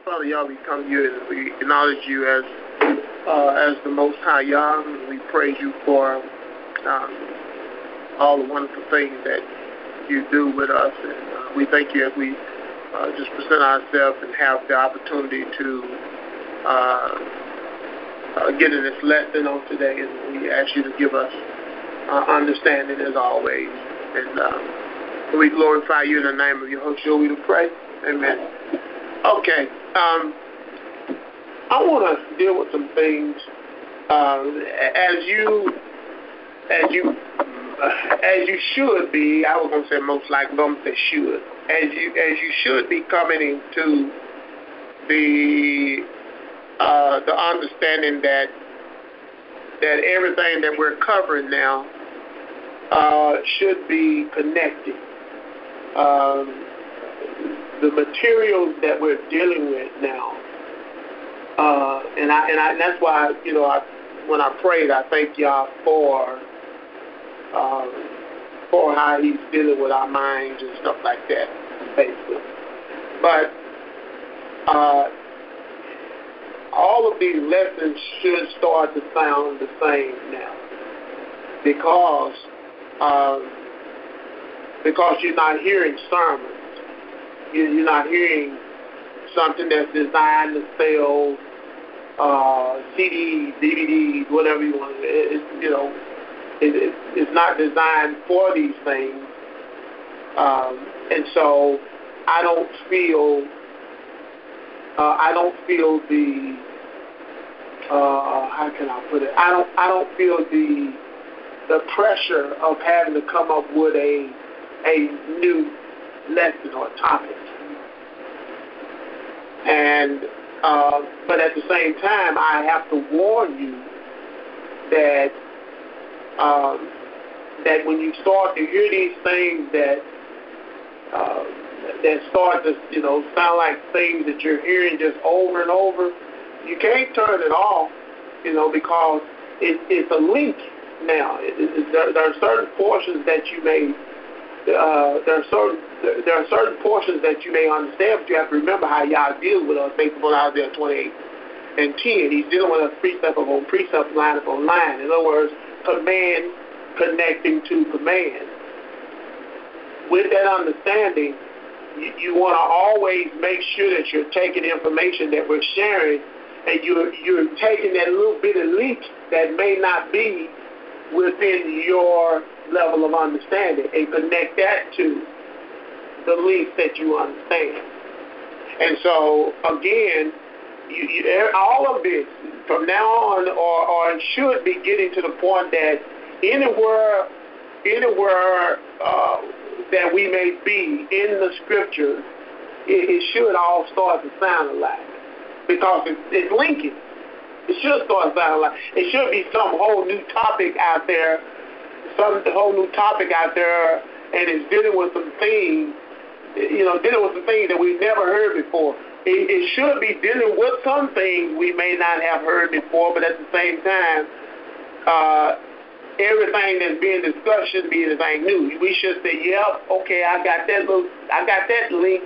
Father Yah, we come to you and we acknowledge you as the Most High Yah. And we praise you for all the wonderful things that you do with us. And we thank you as we just present ourselves and have the opportunity to get in this lesson on today. And we ask you to give us understanding as always. And we glorify you in the name of Yahushua. We pray. Amen. Okay. I want to deal with some things as you should be. I was going to say most likely, but I'm going to say should. As you should be coming into the understanding that everything that we're covering now should be connected. The materials that we're dealing with now, and that's why when I prayed, I thank y'all for how He's dealing with our minds and stuff like that, basically. But all of these lessons should start to sound the same now, because you're not hearing sermons. You're not hearing something that's designed to sell CDs, DVDs, whatever you want. It's not designed for these things, and so I don't feel the how can I put it? I don't feel the pressure of having to come up with a new lesson or topic. And but at the same time, I have to warn you that when you start to hear these things that start to sound like things that you're hearing just over and over, you can't turn it off, because it's a link now. There are certain portions that you may. There are certain portions that you may understand, but you have to remember how Yah deals with us based upon Isaiah 28 and 10. He's dealing with us precept upon precept, line upon line. In other words, command connecting to command. With that understanding, you want to always make sure that you're taking information that we're sharing, and you're taking that little bit of link that may not be within your level of understanding and connect that to the links that you understand. And so, again, all of this from now on, or should be getting to the point that anywhere that we may be in the Scripture, it should all start to sound alike, because it's linking. It should start sounding like it should be some whole new topic out there, and it's dealing with some things, that we've never heard before. It should be dealing with some things we may not have heard before, but at the same time, everything that's being discussed shouldn't be anything new. We should say, "Yep, okay, I got that link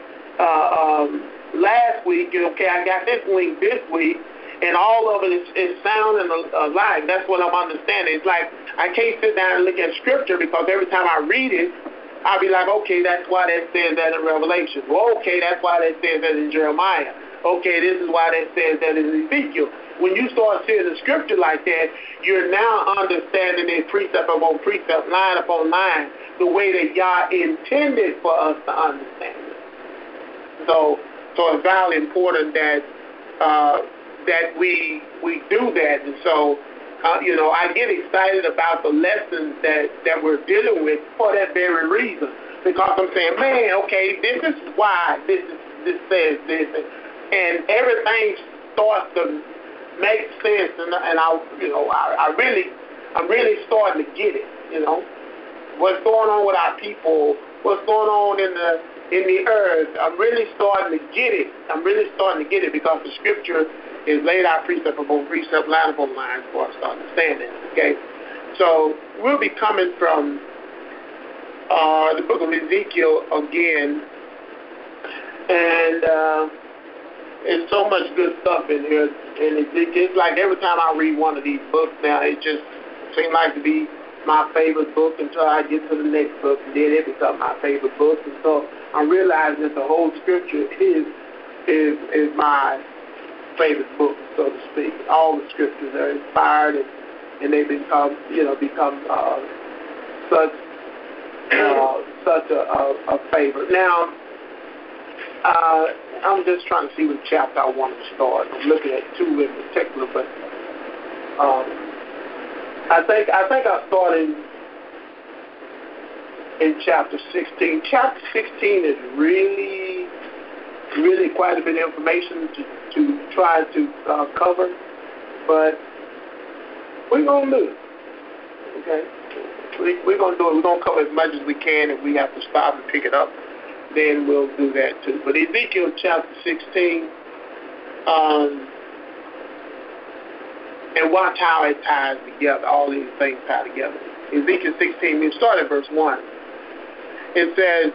last week, and okay, I got this link this week." And all of it is sounding alike. That's what I'm understanding. It's like I can't sit down and look at Scripture, because every time I read it, I'll be like, okay, that's why that says that in Revelation. Well, okay, that's why that says that in Jeremiah. Okay, this is why that says that in Ezekiel. When you start seeing the Scripture like that, you're now understanding it precept upon precept, line upon line, the way that Yah intended for us to understand it. So it's very important that we do that. And so I get excited about the lessons that we're dealing with for that very reason, because I'm saying, man, okay, this is why this says this, and everything starts to make sense, and I'm really starting to get it. What's going on with our people, what's going on in the earth. I'm really starting to get it. Because the Scripture is laid out precept upon precept, line upon line, for us to understand it. Okay, so we'll be coming from the book of Ezekiel again, and It's so much good stuff in here, and it's like every time I read one of these books now, it just seems like to be my favorite book until I get to the next book, and then it becomes my favorite book. And so I'm realizing that the whole scripture is my favorite book, so to speak. All the scriptures are inspired, and they become such a favorite. Now, I'm just trying to see what chapter I want to start. I'm looking at two in particular, but I think I started in chapter 16. Chapter 16 is really quite a bit of information to try to cover, but we're going to do it. Okay? We're going to do it. We're going to cover as much as we can. If we have to stop and pick it up, then we'll do that too. But Ezekiel chapter 16, and watch how it ties together. All these things tie together. Ezekiel 16, we start at verse 1. It says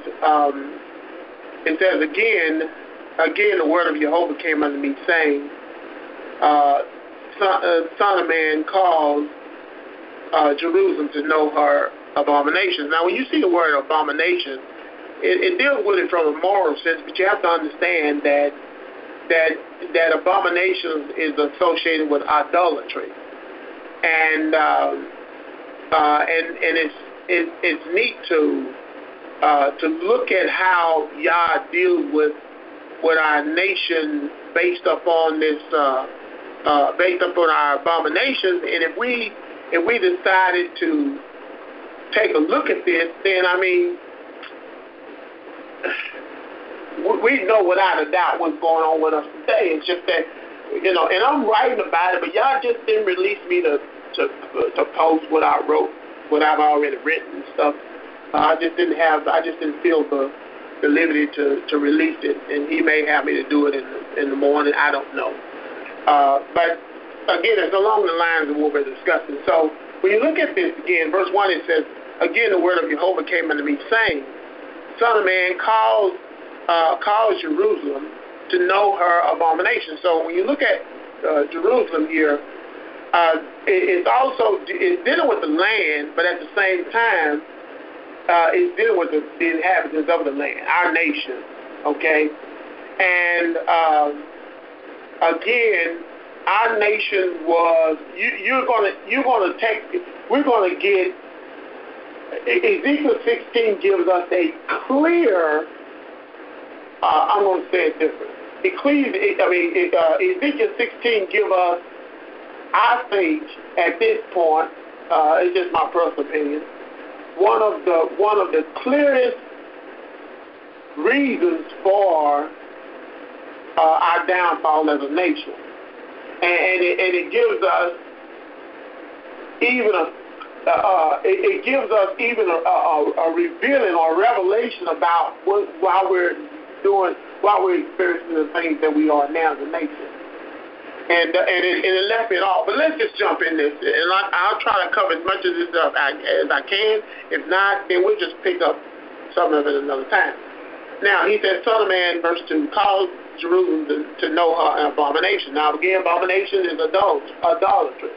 again, the word of Jehovah came unto me, saying, Son of man, cause Jerusalem to know her abominations. Now, when you see the word abomination, it deals with it from a moral sense, but you have to understand that abomination is associated with idolatry, and it's neat to look at how Yah deals with our nation based upon this, based upon our abominations. And if we decided to take a look at this, then I mean, we know without a doubt what's going on with us today. It's just that, and I'm writing about it, but y'all just didn't release me to post what I wrote, what I've already written and stuff. I just didn't feel the liberty to release it, and he may have me to do it in the morning. I don't know. But again, it's along the lines of what we're discussing. So when you look at this again, verse 1, it says, again, the word of Jehovah came unto me, saying, Son of man, cause Jerusalem to know her abomination. So when you look at Jerusalem here, it's dealing with the land, but at the same time, it's dealing with the inhabitants of the land, our nation. Okay, and again, our nation was. We're gonna get. Ezekiel 16 gives us a clear. I'm going to say it different. Ezekiel 16 gives us, I think, at this point, it's just my personal opinion, one of the clearest reasons for our downfall as a nation, and it gives us even a revealing or revelation about why we're experiencing the things that we are now as a nation. And it left it off. But let's just jump in this. And I'll try to cover as much of this stuff as I can. If not, then we'll just pick up some of it another time. Now, he says, Son of man, verse 2, cause Jerusalem to know her abomination. Now, again, abomination is idolatry.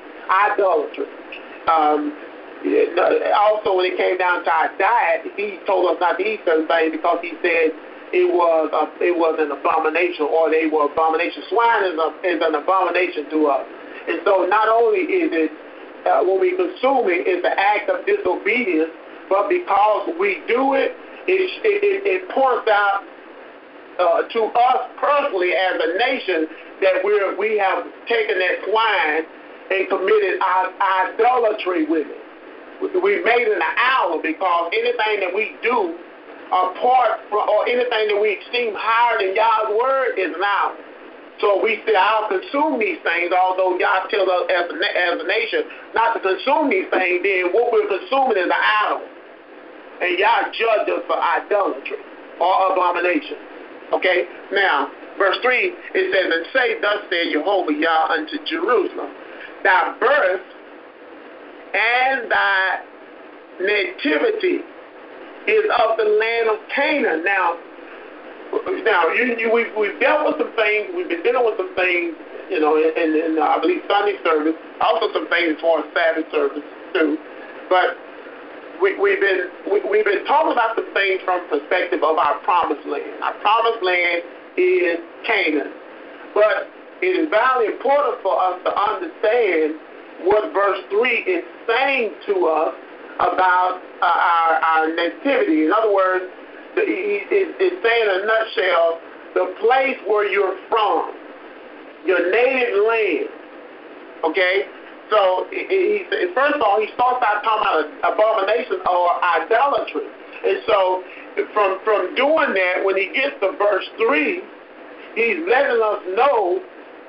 Also, when it came down to our diet, he told us not to eat certain things because he said it was an abomination, or they were abomination. Swine is an abomination to us. And so not only is it, when we consume it, it's an act of disobedience, but because we do it, it points out to us personally as a nation that we have taken that swine and committed idolatry with it. We made it an idol because anything that we do apart from, or anything that we esteem higher than Yah's word is an idol. So we say, I'll consume these things, although Yah tells us as a nation not to consume these things, then what we're consuming is an idol. And Yah judged us for idolatry or abomination. Okay? Now, verse 3, it says, and say, thus said Jehovah Yah unto Jerusalem, thy birth and thy nativity is of the land of Canaan. Now, Now, we've dealt with some things. We've been dealing with some things, in I believe Sunday service. Also, some things as far as Sabbath service too. But we've been talking about some things from the perspective of our promised land. Our promised land is Canaan. But it is very important for us to understand what verse 3 is saying to us about our nativity. In other words, it's saying in a nutshell, the place where you're from, your native land. Okay? So, first of all, he starts out talking about abomination or idolatry. And so, from doing that, when he gets to verse 3, he's letting us know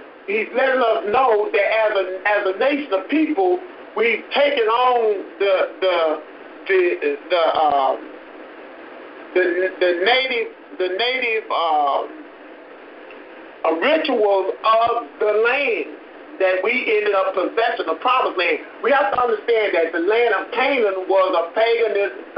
that as a nation of people, we've taken on the native rituals of the land that we ended up possessing, the promised land. We have to understand that the land of Canaan was a pagan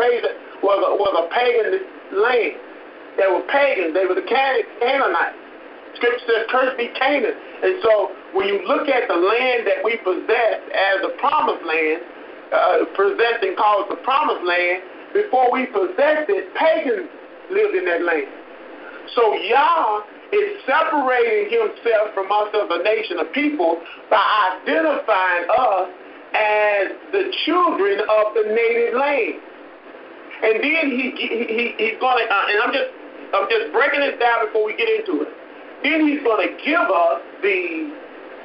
land. They were pagans. They were the Canaanites. Scripture says, "Cursed be Canaan." And so, when you look at the land that we possess as the promised land, possessed and called the promised land, before we possessed it, pagans lived in that land. So Yah is separating himself from us as a nation of people by identifying us as the children of the native land. And then he's going to, and I'm just breaking this down before we get into it. Then he's going to give us the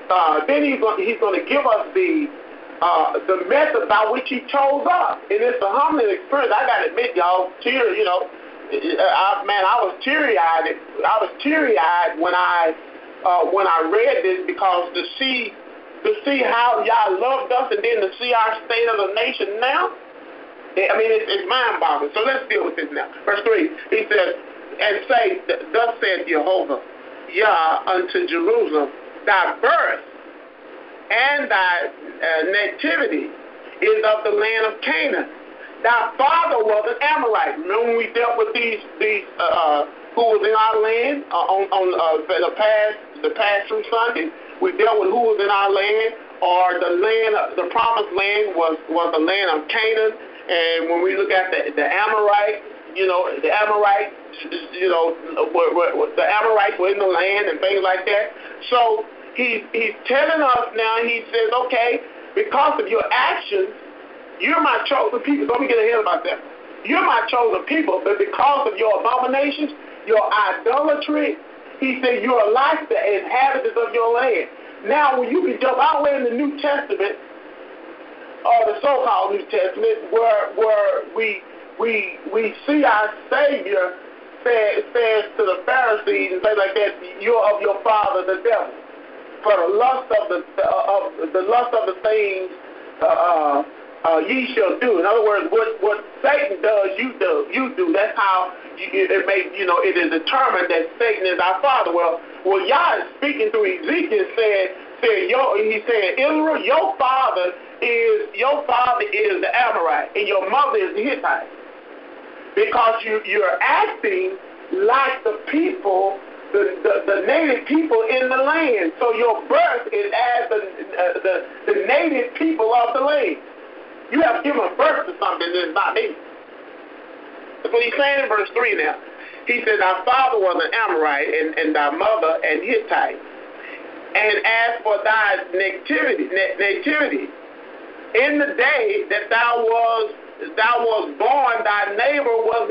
method by which he chose us. And it's a humbling experience. I got to admit, y'all, I was teary-eyed. I was teary-eyed when I read this, because to see how y'all loved us and then to see our state of the nation now, it's mind-boggling. So let's deal with this now. Verse 3, he says, "And say, thus saith Jehovah, Yah, unto Jerusalem, thy birth and thy nativity is of the land of Canaan. Thy father was an Amorite." Remember when we dealt with these who was in our land on the past through Sunday? We dealt with who was in our land, or the land, the promised land was the land of Canaan. And when we look at the Amorite, the Amorites, the Amorites were in the land and things like that. So he's telling us now. He says, okay, because of your actions, you're my chosen people. Don't get ahead of myself. You're my chosen people, but because of your abominations, your idolatry, he said, you're like the inhabitants of your land. Now, when you can jump all the way in the New Testament, or the so-called New Testament, where we see our Savior says to the Pharisees and things like that, "You're of your father the devil, for the lust of the things ye shall do." In other words, what Satan does, you do. That's how it is determined that Satan is our father. Well, Yah is speaking through Ezekiel, he said, Israel, your father is the Amorite, and your mother is the Hittite, because you're acting like the people, the native people in the land. So your birth is as the native people of the land. You have given birth to something that's not me. That's what he's saying in verse 3 now. He said, "Thy father was an Amorite, and thy mother an Hittite. And as for thy nativity, in the day that thou was born, thy neighbor was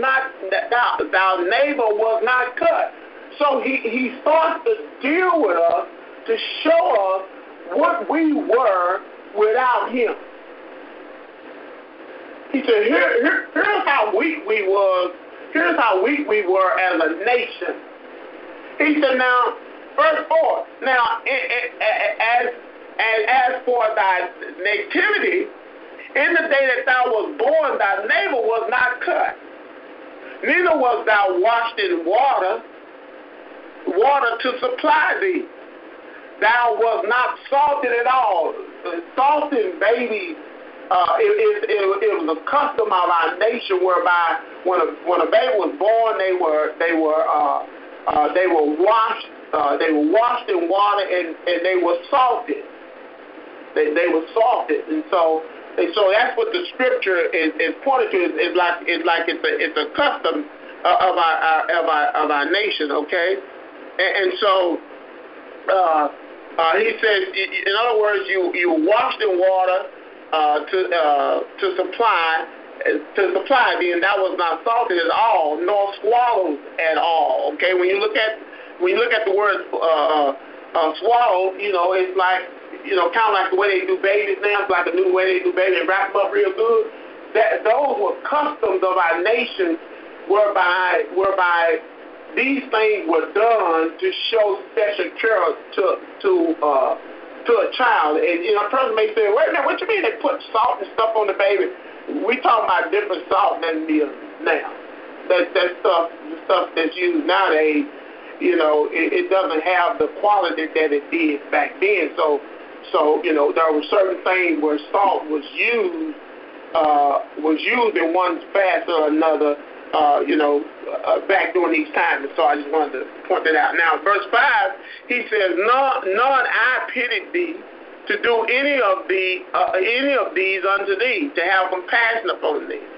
not cut." So he starts to deal with us to show us what we were without him. He said, here's how weak we was. Here's how weak we were as a nation. He said, now, verse 4, now, as for thy nativity, in the day that thou was born, thy neighbor was not cut. Neither was thou washed in water to supply thee. Thou was not salted at all. Salting babies, it was a custom of our nation, whereby when a baby was born, they were They were washed. They were washed in water, and they were salted. They were salted, and so that's what the scripture is pointed to. It's like it's a custom of our nation. Okay, and so he says, in other words, you washed in water to supply. Then that was not salted at all, nor swallowed at all. Okay, when you look at the word swallowed, it's like, kind of like the way they do babies now. It's like a new way they do babies. They wrap them up real good. Those were customs of our nation, whereby these things were done to show special care to a child. And a person may say, "Wait a minute, what you mean they put salt and stuff on the baby?" We talking about different salt than it is now. That stuff that's used nowadays, it doesn't have the quality that it did back then. So there were certain things where salt was used in one fashion or another, back during these times. And so I just wanted to point that out. Now, verse 5, he says, "None I pitied thee to do any of these unto thee, to have compassion upon thee."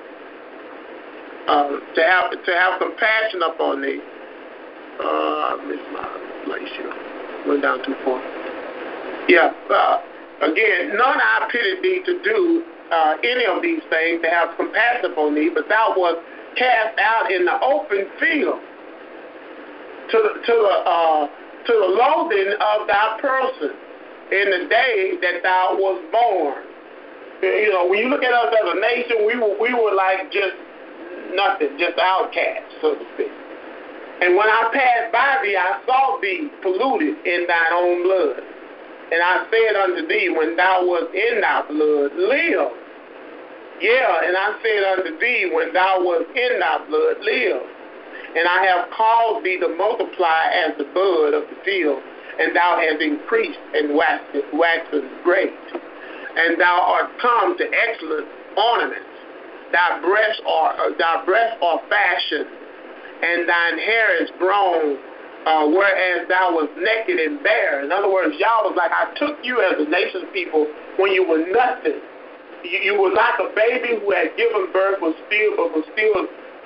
To have compassion upon thee. I missed my place here. Went down too far. Yeah. Again, none I pitied thee to do any of these things, to have compassion upon thee, but thou wast cast out in the open field to the loathing of thy person in the day that thou was born. When you look at us as a nation, we were like just nothing, just outcasts, so to speak. And when I passed by thee, I saw thee polluted in thine own blood. And I said unto thee, when thou wast in thy blood, live. Yeah, and I said unto thee, when thou wast in thy blood, live. And I have caused thee to multiply as the bud of the field, and thou hast increased and waxen great. And thou art come to excellent ornaments. Thy breasts are fashioned, and thine hair is grown, whereas thou was naked and bare. In other words, Yah was like, I took you as a nation of people when you were nothing. You were like a baby who had given birth, was still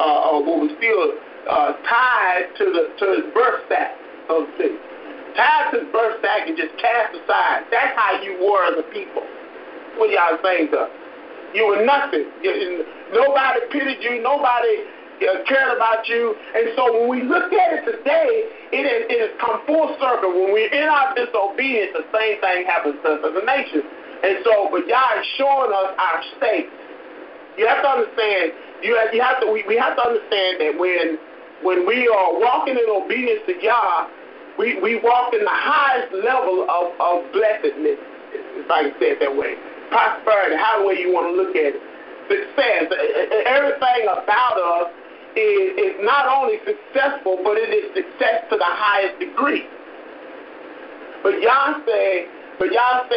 tied to his birth sack, so to speak. Tied to his birth sack and just cast aside. That's how you were as a people. What y'all saying to us? You were nothing. Nobody pitied you. Nobody cared about you. And so when we look at it today, it has come full circle. When we're in our disobedience, the same thing happens to us as a nation. And so, but Yah is showing us our state. You have to understand. We have to understand that when we are walking in obedience to Yah, we walk in the highest level of blessedness, if I can say it that way. Prosperity, however you want to look at it. Success. Everything about us is not only successful, but it is success to the highest degree. But Yah says, but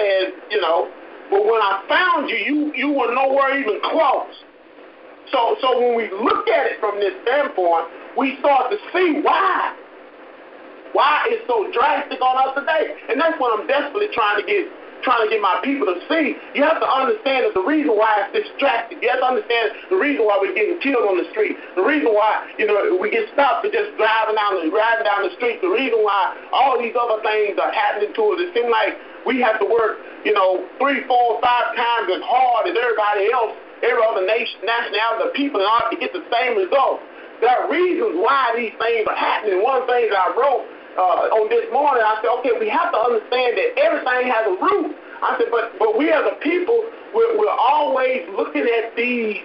when I found you, you were nowhere even close. So when we look at it from this standpoint, we start to see why it's so drastic on us today. And that's what I'm desperately trying to get my people to see. You have to understand that the reason why it's distracted. You have to understand the reason why we're getting killed on the street. The reason why, we get stopped for just driving down the street. The reason why all these other things are happening to us. It seems like we have to work, 3, 4, 5 times as hard as everybody else, every other nationality, the people in order to get the same results. There are reasons why these things are happening. One of the things I wrote on this morning, I said, okay, we have to understand that everything has a root. I said, but we as a people, we're always looking at these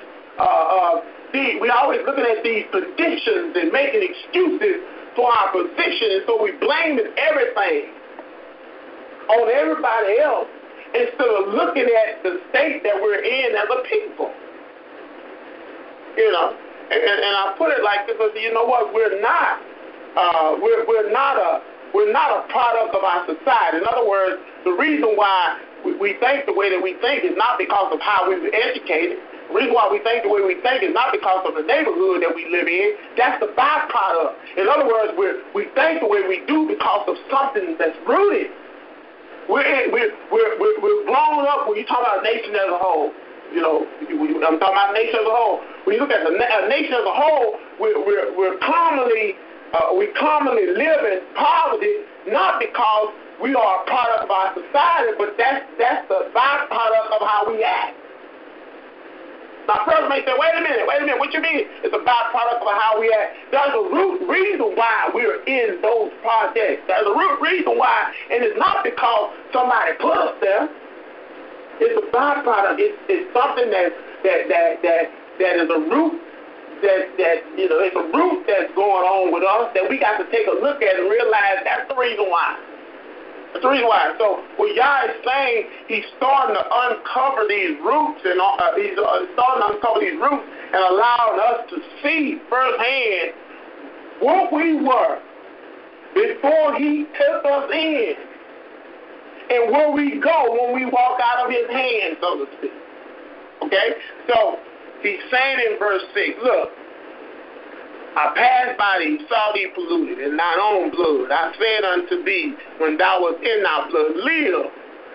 predictions and making excuses for our position, and so we blame everything on everybody else instead of looking at the state that we're in as a people. And I put it like this: you know what? We're not a product of our society. In other words, the reason why we think the way that we think is not because of how we were educated. The reason why we think the way we think is not because of the neighborhood that we live in. That's the byproduct. In other words, we think the way we do because of something that's rooted. We're grown up when you talk about a nation as a whole. You know, I'm talking about a nation as a whole. When you look at a nation as a whole, we commonly live in poverty, not because we are a product of our society, but that's the byproduct of how we act. Now, a person may say, wait a minute, what you mean? It's a byproduct of how we act. There's a root reason why we're in those projects. There's a root reason why, and it's not because somebody put us there. It's a byproduct. It's something that is a root it's a root that's going on with us that we got to take a look at and realize that's the reason why. That's the reason why. So what Yah is saying, he's starting to uncover these roots, and he's starting to uncover these roots and allowing us to see firsthand what we were before he took us in, and where we go when we walk out of his hand, so to speak. Okay? So he's saying in verse 6, look, I passed by thee, saw thee polluted in thine own blood. I said unto thee, when thou wast in thy blood, live.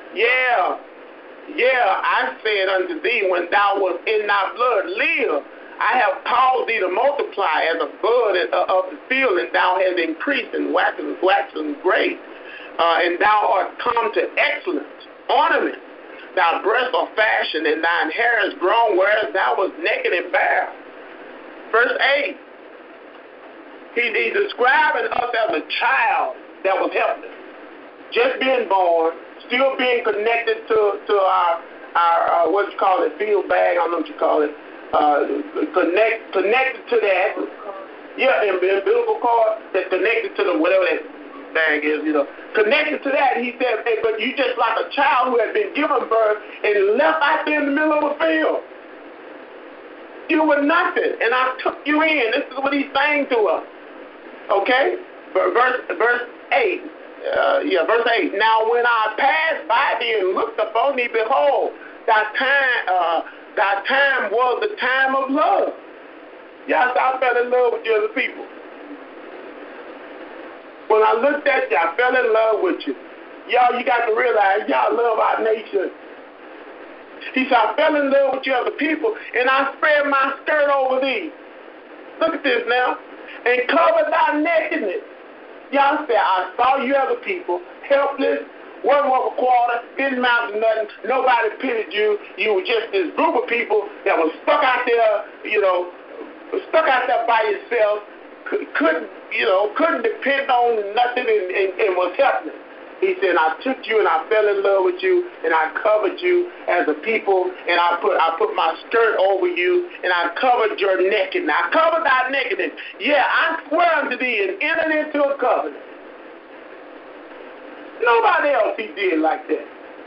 I said unto thee, when thou wast in thy blood, live. I have caused thee to multiply as a bud of the field, and thou hast increased and waxen great. And thou art come to excellence, ornament. Thy breasts are fashioned, and thine hair is grown, whereas thou wast naked and bare. Verse 8. He's describing us as a child that was helpless, just being born, still being connected to our what you call it, field bag, I don't know what you call it, connected to that, umbilical cord that's connected to the whatever that bag is, connected to that. He said, hey, but you just like a child who had been given birth and left out there in the middle of a field. You were nothing, and I took you in. This is what he's saying to us. Okay? Verse 8. Verse 8. Now when I passed by thee and looked upon thee, behold, thy time was the time of love. Yes, I fell in love with you as a people. When I looked at you, I fell in love with you. Y'all, you got to realize, y'all love our nation. He said, I fell in love with you as a people, and I spread my skirt over thee. Look at this now. And covered thy nakedness. Y'all said, I saw you as a people, helpless, wasn't worth a quarter, didn't amount to nothing, nobody pitied you. You were just this group of people that was stuck out there, by yourself, couldn't depend on nothing and was helpless. He said, I took you and I fell in love with you, and I covered you as a people, and I put my skirt over you, and I covered your nakedness. I covered thy nakedness. Yeah, I swear unto thee and entered into a covenant. Nobody else he did like that.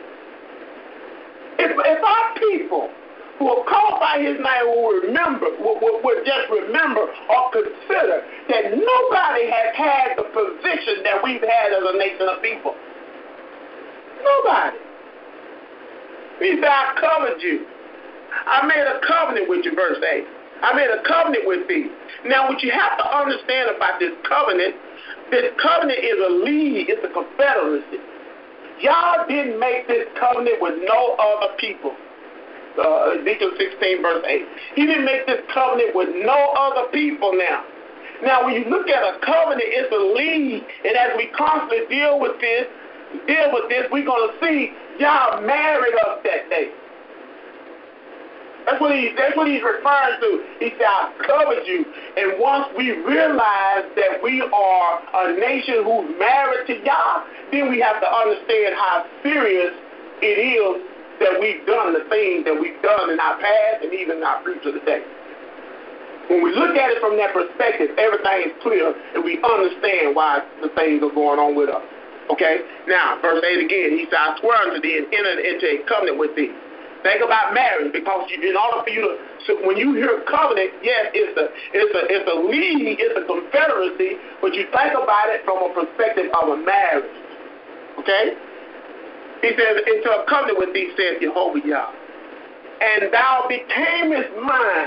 If our people who are called by his name would just remember or consider that nobody has had the position that we've had as a nation of people. Nobody. He said, I covered you. I made a covenant with you, verse 8. I made a covenant with thee. Now, what you have to understand about this covenant is a league, it's a confederacy. Y'all didn't make this covenant with no other people. Ezekiel 16, verse 8. He didn't make this covenant with no other people now. Now, when you look at a covenant, it's a league, and as we constantly deal with this, we're going to see y'all married us that day. That's what he's referring to. He said, I covered you. And once we realize that we are a nation who's married to Yah, then we have to understand how serious it is that we've done the things that we've done in our past and even in our future today. When we look at it from that perspective, everything is clear and we understand why the things are going on with us. Okay? Now, verse 8 again, he said, I swear unto thee and entered into a covenant with thee. Think about marriage, because in order for you to, so when you hear covenant, yes, it's a league, it's a confederacy, but you think about it from a perspective of a marriage. Okay? He says, into a covenant with thee, saith Jehovah Yah. and thou becamest mine.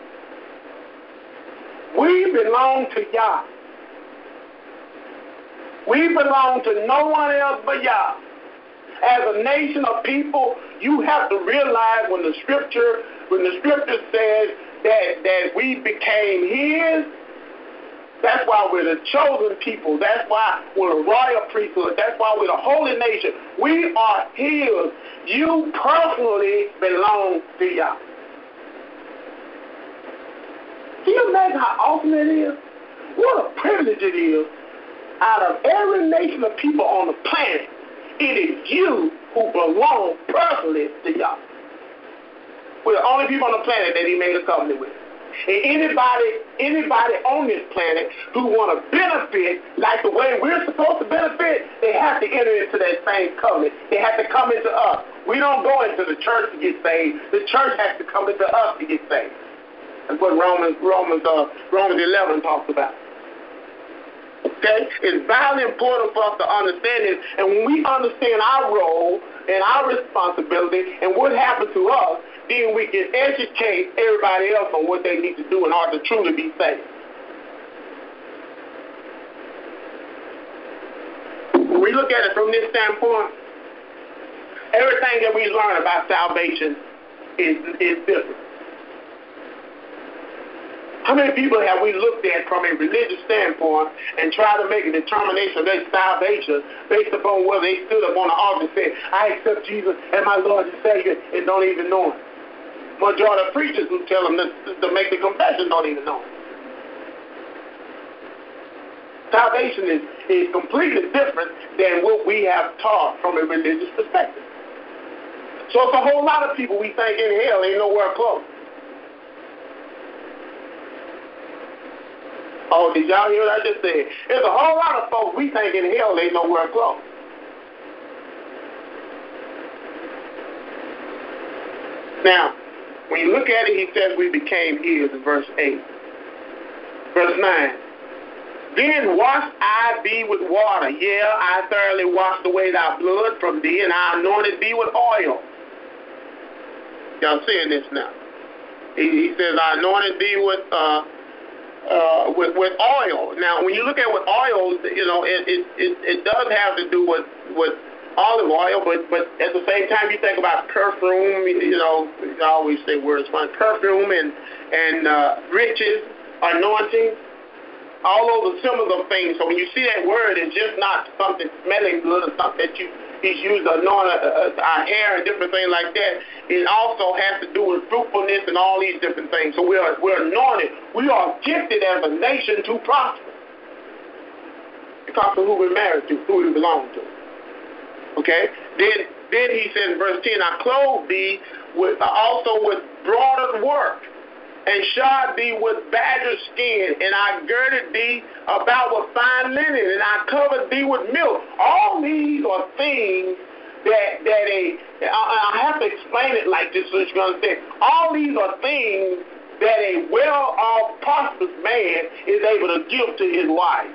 We belong to Yah. We belong to no one else but Yah. As a nation of people, you have to realize when the scripture says that we became his, that's why we're the chosen people. That's why we're a royal priesthood. That's why we're the holy nation. We are his. You personally belong to Yah. Can you imagine how awesome it is? What a privilege it is. Out of every nation of people on the planet, it is you who belong personally to Yah. We're the only people on the planet that he made a covenant with. And anybody on this planet who want to benefit like the way we're supposed to benefit, they have to enter into that same covenant. They have to come into us. We don't go into the church to get saved. The church has to come into us to get saved. That's what Romans 11 talks about. Okay? It's vitally important for us to understand this. And when we understand our role and our responsibility and what happened to us, then we can educate everybody else on what they need to do in order to truly be saved. When we look at it from this standpoint, everything that we learn about salvation is different. How many people have we looked at from a religious standpoint and tried to make a determination of their salvation based upon whether they stood up on the altar and said, I accept Jesus as my Lord and Savior, and don't even know him? Majority of preachers who tell them to make the confession don't even know him. Salvation is completely different than what we have taught from a religious perspective. So it's a whole lot of people we think in hell ain't nowhere close. Oh, did y'all hear what I just said? There's a whole lot of folks we think in hell ain't nowhere close. Now, when you look at it, he says we became his in verse 8. Verse 9. Then washed I thee with water. Yeah, I thoroughly washed away thy blood from thee, and I anointed thee with oil. Y'all seeing this now? He says, I anointed thee with oil. Now, when you look at with oil, it does have to do with olive oil, but at the same time, you think about perfume. I always say words like perfume and riches, anointing. All those are symbols of things. So when you see that word, it's just not something smelling good or something that he's used to anoint our hair and different things like that. It also has to do with fruitfulness and all these different things. So we're anointed. We are gifted as a nation to prosper because of who we're married to, who we belong to. Okay? Then he says in verse 10, I clothe thee also with broader work, and shod thee with badger skin, and I girded thee about with fine linen, and I covered thee with milk. All these are things I have to explain it like this so you can understand. All these are things that a well-off, prosperous man is able to give to his wife.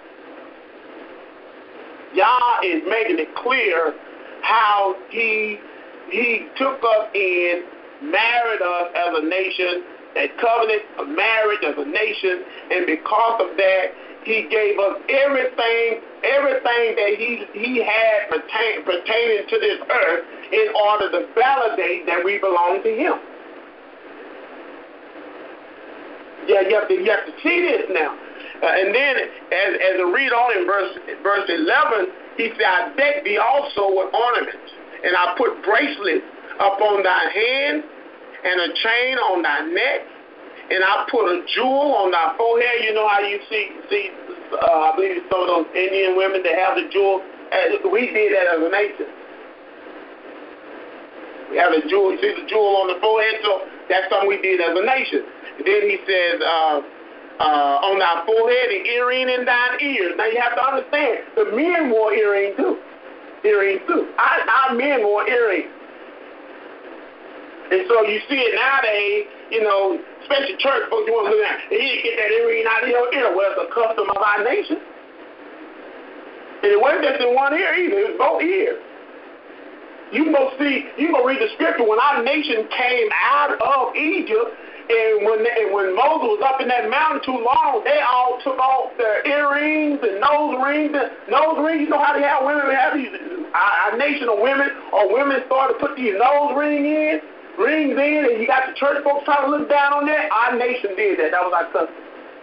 Yah is making it clear how he took us in, married us as a nation, that covenant of marriage as a nation, and because of that, he gave us everything that he had pertaining to this earth in order to validate that we belong to him. Yeah, you have to see this now. And then, as I read on in verse 11, he said, I deck thee also with ornaments, and I put bracelets upon thy hand, and a chain on thy neck, and I put a jewel on thy forehead. You know how you see I believe some of those Indian women that have the jewel. We did that as a nation. We have a jewel. You see the jewel on the forehead, so that's something we did as a nation. And then he says, on thy forehead, the earring in thine ears. Now you have to understand, the men wore earrings too. Our men wore earrings. And so you see it nowadays, especially church folks, you want to look at, he didn't get that earring out of your ear. Well, it's a custom of our nation. And it wasn't just in one ear either, it was both ears. You go read the scripture when our nation came out of Egypt, and when Moses was up in that mountain too long, they all took off their earrings and nose rings. You know how they have women have these? Our nation of women started to put these rings in, and you got the church folks trying to look down on that. Our nation did that. That was our custom.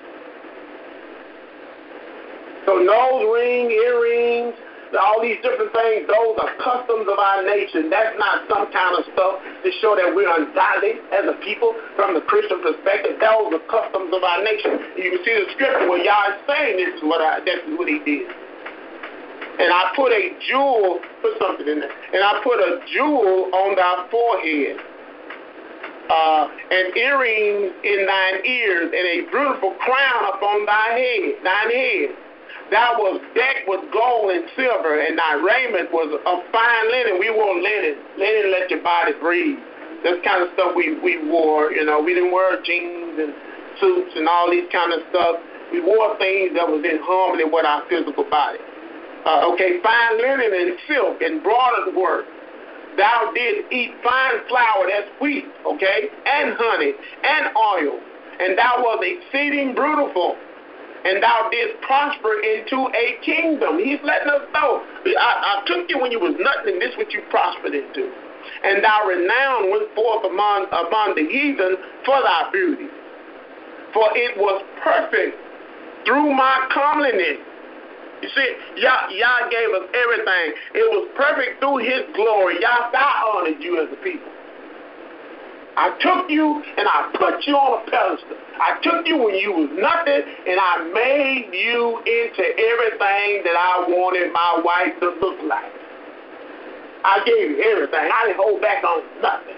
So nose ring, earrings, all these different things, those are customs of our nation. That's not some kind of stuff to show that we're ungodly as a people from the Christian perspective. Those are customs of our nation. You can see the scripture where Yah is saying this is what he did. And I put a jewel, put something in there, and I put a jewel on thy forehead, and earrings in thine ears, and a beautiful crown upon thine head. Thou was decked with gold and silver, and thy raiment was of fine linen. We wore linen. Linen let your body breathe. That's kind of stuff we wore. You know, we didn't wear jeans and suits and all these kind of stuff. We wore things that was in harmony with our physical body. Fine linen and silk and broidered work. Thou didst eat fine flour, that's wheat, and honey and oil. And thou was exceeding beautiful. And thou didst prosper into a kingdom. He's letting us know. I took you when you was nothing, and this is what you prospered into. And thy renown went forth among the heathen for thy beauty. For it was perfect through my comeliness. You see, Yah gave us everything. It was perfect through his glory. Yah honored you as a people. I took you and I put you on a pedestal. I took you when you was nothing, and I made you into everything that I wanted my wife to look like. I gave you everything. I didn't hold back on nothing.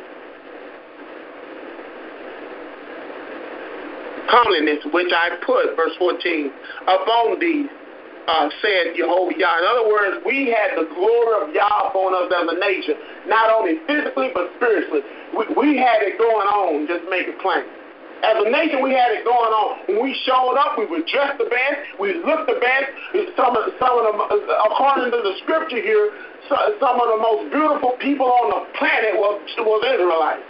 Comeliness, which I put, verse 14, upon thee, said Jehovah Yah. In other words, we had the glory of Yah upon us as a nation, not only physically but spiritually. We had it going on, just make it plain. As a nation, we had it going on. When we showed up, we were dressed the best, we looked the best. Some of them, according to the scripture here, some of the most beautiful people on the planet was Israelites.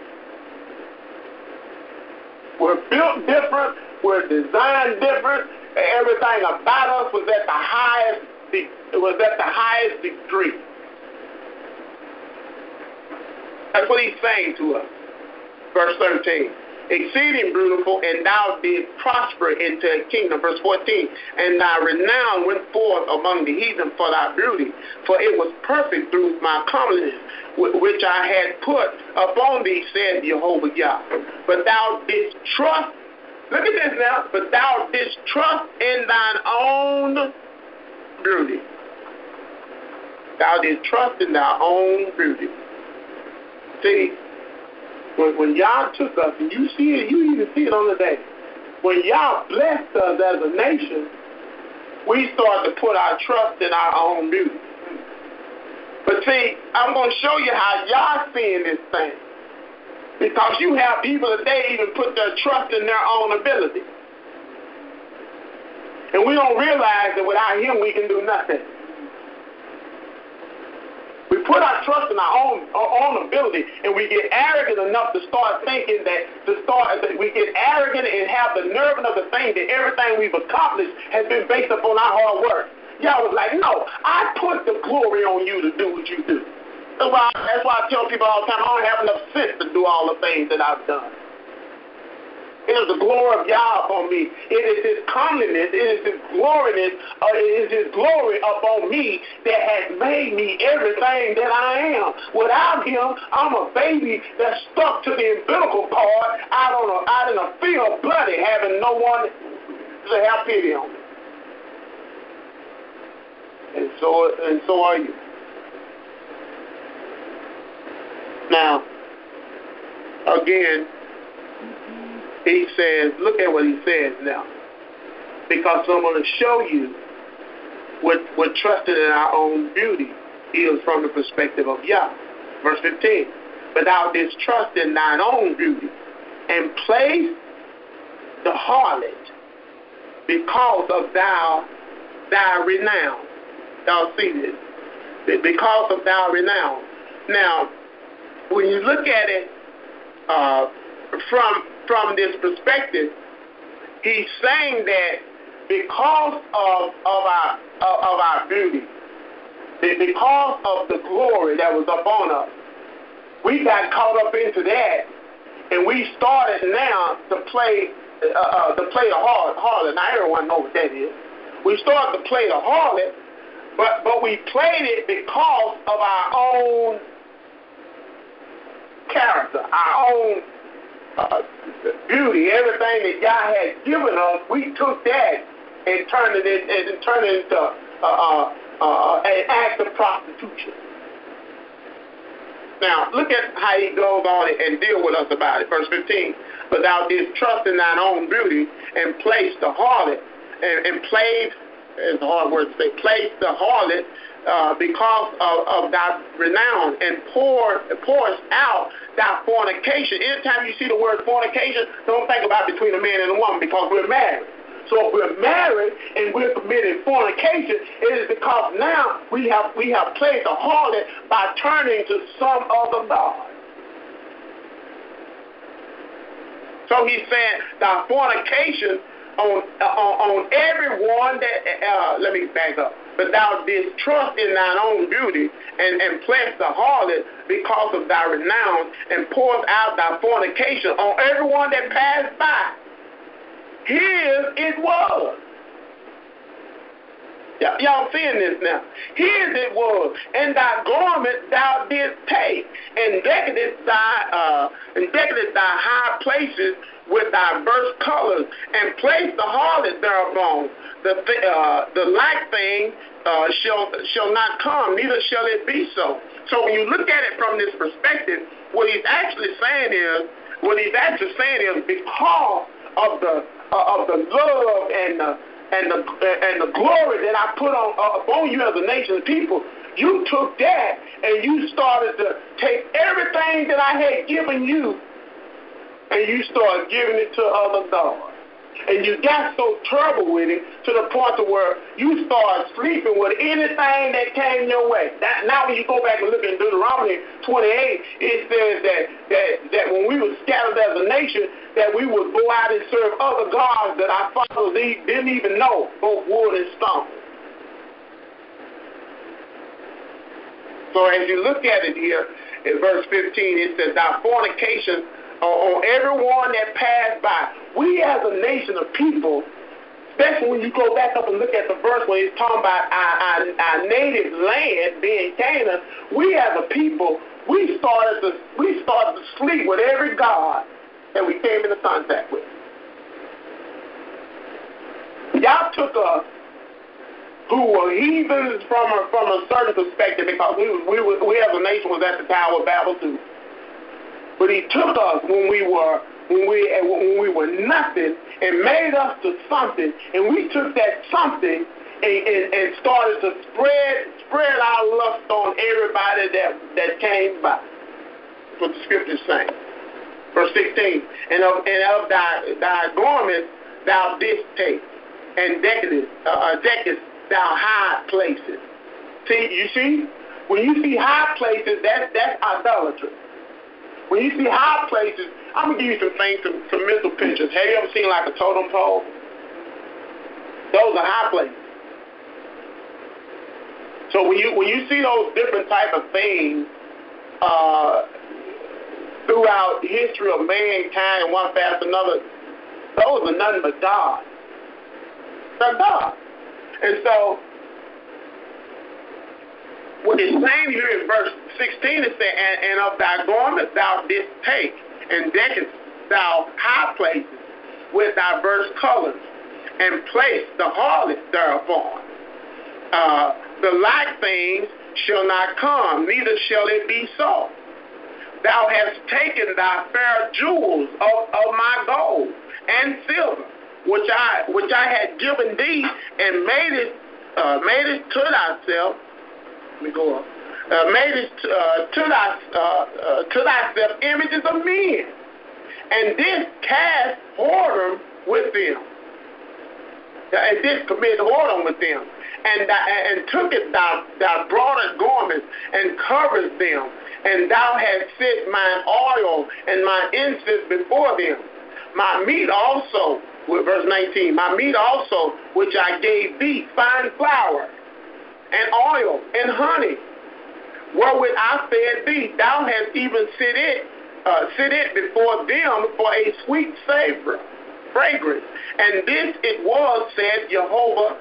We're built different, we're designed different. Everything about us was at the highest. It was at the highest degree. That's what he's saying to us. Verse 13. Exceeding beautiful, and thou didst prosper into a kingdom. Verse 14. And thy renown went forth among the heathen for thy beauty, for it was perfect through my comeliness, which I had put upon thee, said Jehovah Yah. But thou didst trust. Look at this now. But thou didst trust in thine own beauty. Thou didst trust in thy own beauty. See, when Yah took us, and you see it, you even see it on the day. When Yah blessed us as a nation, we started to put our trust in our own beauty. But see, I'm going to show you how Yah seeing this thing. Because you have people today even put their trust in their own ability. And we don't realize that without him we can do nothing. We put our trust in our own ability, and we get arrogant enough to start thinking that we get arrogant and have the nerve enough to think that everything we've accomplished has been based upon our hard work. Y'all was like, no, I put the glory on you to do what you do. That's why I tell people all the time, I don't have enough sense to do all the things that I've done. It is the glory of Yah upon me. It is his comeliness, it is his gloriness, it is his glory upon me that has made me everything that I am. Without him, I'm a baby that's stuck to the umbilical cord out in a field bloody, having no one to have pity on me. And so are you. Now, again, he says, look at what he says now. Because I'm going to show you what trusting in our own beauty is from the perspective of Yah. Verse 15. But thou didst trust in thine own beauty and place the harlot because of thy renown. Thou see this. Because of thy renown. Now, when you look at it from this perspective, he's saying that because of our beauty, because of the glory that was upon us, we got caught up into that, and we started now to play the harlot. Now everyone knows what that is. We started to play the harlot, but we played it because of our own character, our own beauty, everything that God had given us. We took that and turned it into an act of prostitution. Now, look at how he goes on and deal with us about it. Verse 15, but thou didst trust in thine own beauty and placed the harlot and played, it's a hard word to say, placed the harlot because of thy renown and pours out thy fornication. Anytime you see the word fornication, don't think about between a man and a woman, because we're married. So if we're married and we're committing fornication, it is because now we have played the harlot by turning to some other god. So he's saying the fornication on everyone that, let me back up. But thou didst trust in thine own beauty and placed the harlot because of thy renown and poured out thy fornication on everyone that passed by. His it was. Y'all seeing this now? His it was, and thy garment thou didst take, and deckest thy high places with diverse colors, and placed the harlot thereupon. The like thing shall not come, neither shall it be so. So when you look at it from this perspective, what he's actually saying is because of the love and the glory that I put upon you as a nation of people, you took that and you started to take everything that I had given you and you started giving it to other gods. And you got so trouble with it to the point to where you started sleeping with anything that came your way. Now when you go back and look at Deuteronomy 28, it says that when we were scattered as a nation, that we would go out and serve other gods that our fathers didn't even know, both wood and stone. So as you look at it here, in verse 15, it says, thy fornication on everyone that passed by. We as a nation of people, especially when you go back up and look at the verse where it's talking about our native land being Canaan, we as a people, we started to sleep with every god that we came into contact with. Y'all took us, who were heathens from a certain perspective, because we as a nation was at the Tower of Babel too. But he took us when we were nothing and made us to something, and we took that something and started to spread our lust on everybody that came by. That's what the scriptures say. Verse 16, and of thy garments thou didst take, and deckest thou high places. See, when you see high places, that's idolatry. When you see high places, I'm going to give you some things, some mental pictures. Have you ever seen like a totem pole? Those are high places. So when you see those different type of things throughout the history of mankind, one past another, those are nothing but God. They're God. And so what it's saying here in verse 16 is saying, and of thy garments thou didst take, and deckest thou high places with diverse colors, and placed the harlot thereupon. The like things shall not come, neither shall it be so. Thou hast taken thy fair jewels of my gold and silver, which I had given thee, and made it to thyself. Let me go up. Made it to thyself images of men, and did cast whoredom with them, and did commit whoredom with them, and took it thou broadest garments and covered them, and thou hast set mine oil and mine incense before them. My meat also, with verse 19, my meat also, which I gave thee, fine flour, and oil, and honey, wherewith I fed thee, thou hast even set it before them for a sweet savor, fragrance. And this it was, said Jehovah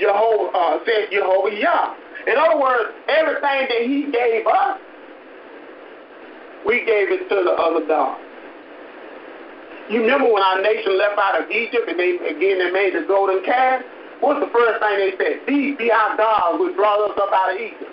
Yah. In other words, everything that he gave us, we gave it to the other God. You remember when our nation left out of Egypt and they made the golden calf? What's the first thing they said? These be our gods which brought us up out of Egypt.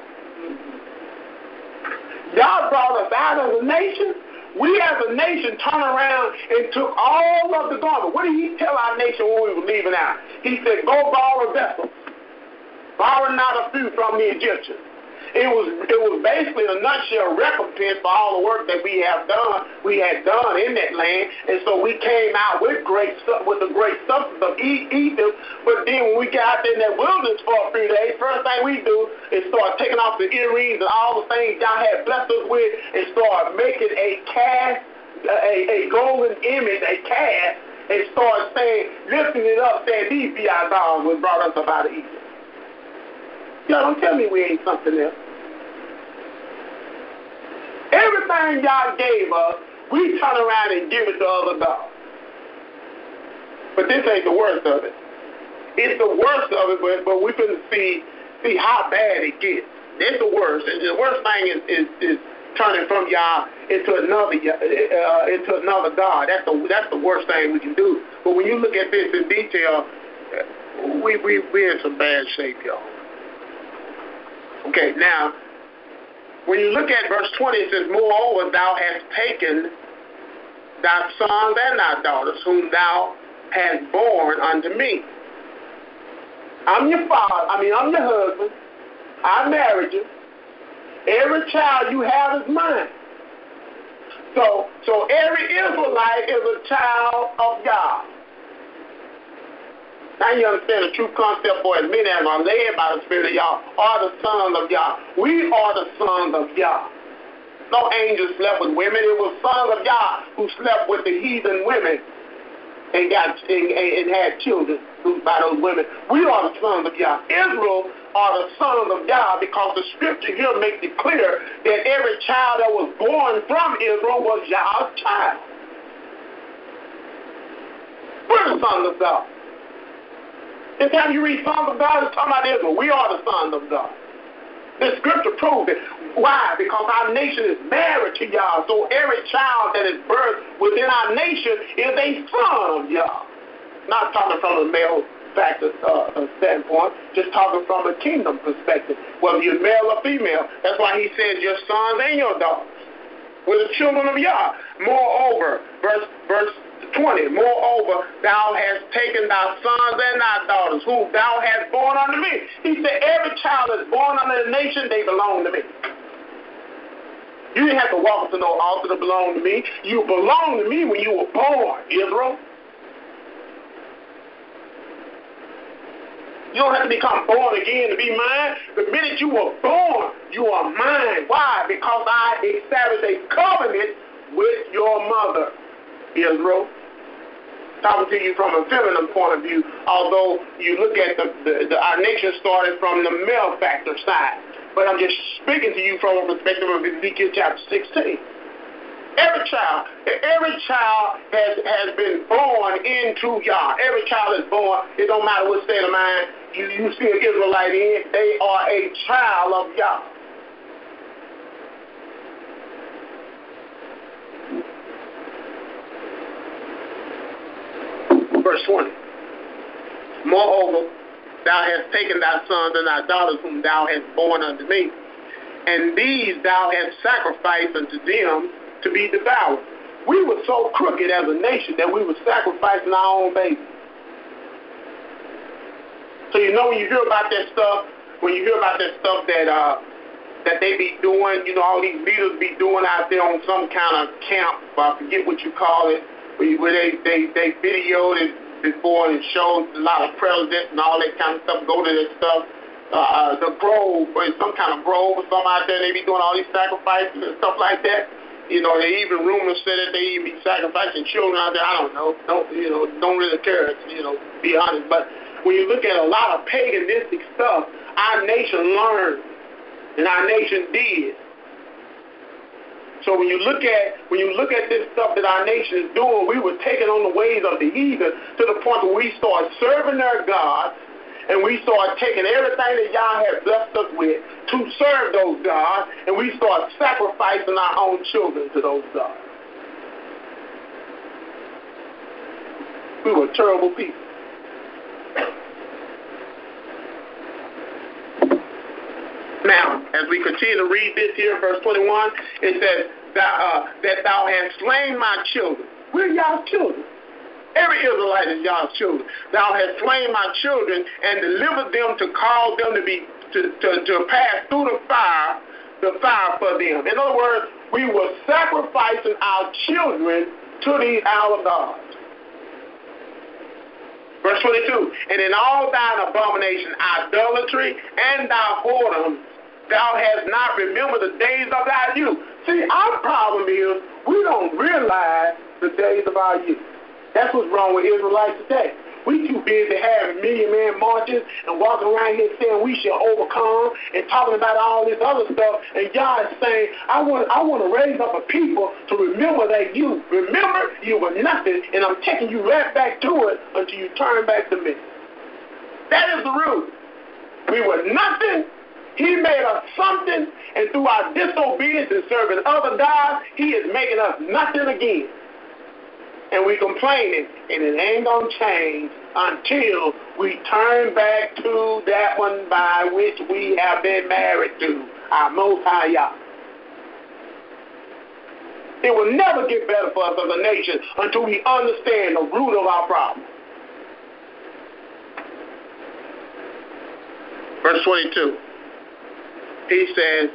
God brought us out as a nation. We as a nation turned around and took all of the garments. What did he tell our nation when we were leaving out? He said, go borrow vessels. Borrow not a few from the Egyptians. It was basically in a nutshell recompense for all the work that we had done in that land, and so we came out with the great substance of Egypt. But then when we got out there in that wilderness for a few days, first thing we do is start taking off the earrings and all the things y'all had blessed us with, and start making a calf, a golden image, a calf, and start saying, lifting it up, saying, these be our gods which brought us up out of Egypt. Y'all don't tell me we ain't something else. Everything y'all gave us, we turn around and give it to other gods. But this ain't the worst of it. It's the worst of it, but we can see how bad it gets. It's the worst. And the worst thing is turning from y'all into another God. That's the worst thing we can do. But when you look at this in detail, we're in some bad shape, y'all. Okay, now, when you look at verse 20, it says, moreover, thou hast taken thy sons and thy daughters, whom thou hast borne unto me. I'm your father. I'm your husband. I married you. Every child you have is mine. So every Israelite is a child of God. Now you understand the true concept, for as many as are led by the Spirit of Yah are the sons of Yah. We are the sons of Yah. No angels slept with women. It was sons of Yah who slept with the heathen women and had children by those women. We are the sons of Yah. Israel are the sons of Yah because the scripture here makes it clear that every child that was born from Israel was Yah's child. We're the sons of God. Every time you read Sons of God, it's talking about Israel. We are the sons of God. The scripture proves it. Why? Because our nation is married to Yah. So every child that is birthed within our nation is a son of Yah. Not talking from a male factor standpoint, just talking from a kingdom perspective, whether you're male or female. That's why he says your sons and your daughters. We're the children of Yah. Moreover, verse 20, moreover, thou hast taken thy sons and thy daughters, whom thou hast born unto me. He said, every child that's born unto the nation, they belong to me. You didn't have to walk up to no altar to belong to me. You belong to me when you were born, Israel. You don't have to become born again to be mine. The minute you were born, you are mine. Why? Because I established a covenant with your mother, Israel. Talking to you from a feminine point of view, although you look at our nation started from the male factor side. But I'm just speaking to you from a perspective of Ezekiel chapter 16. Every child has been born into Yah. Every child is born. It don't matter what state of mind you see an Israelite in. They are a child of Yah. Verse 20. Moreover, thou hast taken thy sons and thy daughters whom thou hast born unto me, and these thou hast sacrificed unto them to be devoured. We were so crooked as a nation that we were sacrificing our own babies. So when you hear about that stuff, that they be doing, all these leaders be doing out there on some kind of camp, I forget what you call it, where they videoed it before and showed a lot of presidents and all that kind of stuff, go to that stuff. the grove, or some kind of grove or something out there. They be doing all these sacrifices and stuff like that. You know, they even rumors say that they even be sacrificing children out there. I don't know. Don't really care. Be honest. But when you look at a lot of paganistic stuff, our nation learned and our nation did. So when you look at this stuff that our nation is doing, we were taking on the ways of the heathen to the point where we start serving their gods, and we start taking everything that y'all have blessed us with to serve those gods, and we start sacrificing our own children to those gods. We were terrible people. Now, as we continue to read this here, verse 21, it says that thou hast slain my children. We're y'all's children. Every Israelite is y'all's children. Thou hast slain my children and delivered them to cause them to pass through the fire for them. In other words, we were sacrificing our children to these our gods. Verse 22, and in all thine abomination, idolatry, and thy whoredom, thou hast not remembered the days of thy youth. See, our problem is we don't realize the days of our youth. That's what's wrong with Israelites today. We too busy having million-man marches and walking around here saying we shall overcome and talking about all this other stuff. And God is saying, I want to raise up a people to remember that you. Remember, you were nothing, and I'm taking you right back to it until you turn back to me. That is the root. We were nothing. He made us something, and through our disobedience and serving other gods, he is making us nothing again. And we complaining, and it ain't going to change until we turn back to that one by which we have been married to, our Most High Yah. It will never get better for us as a nation until we understand the root of our problem. Verse 22, he says,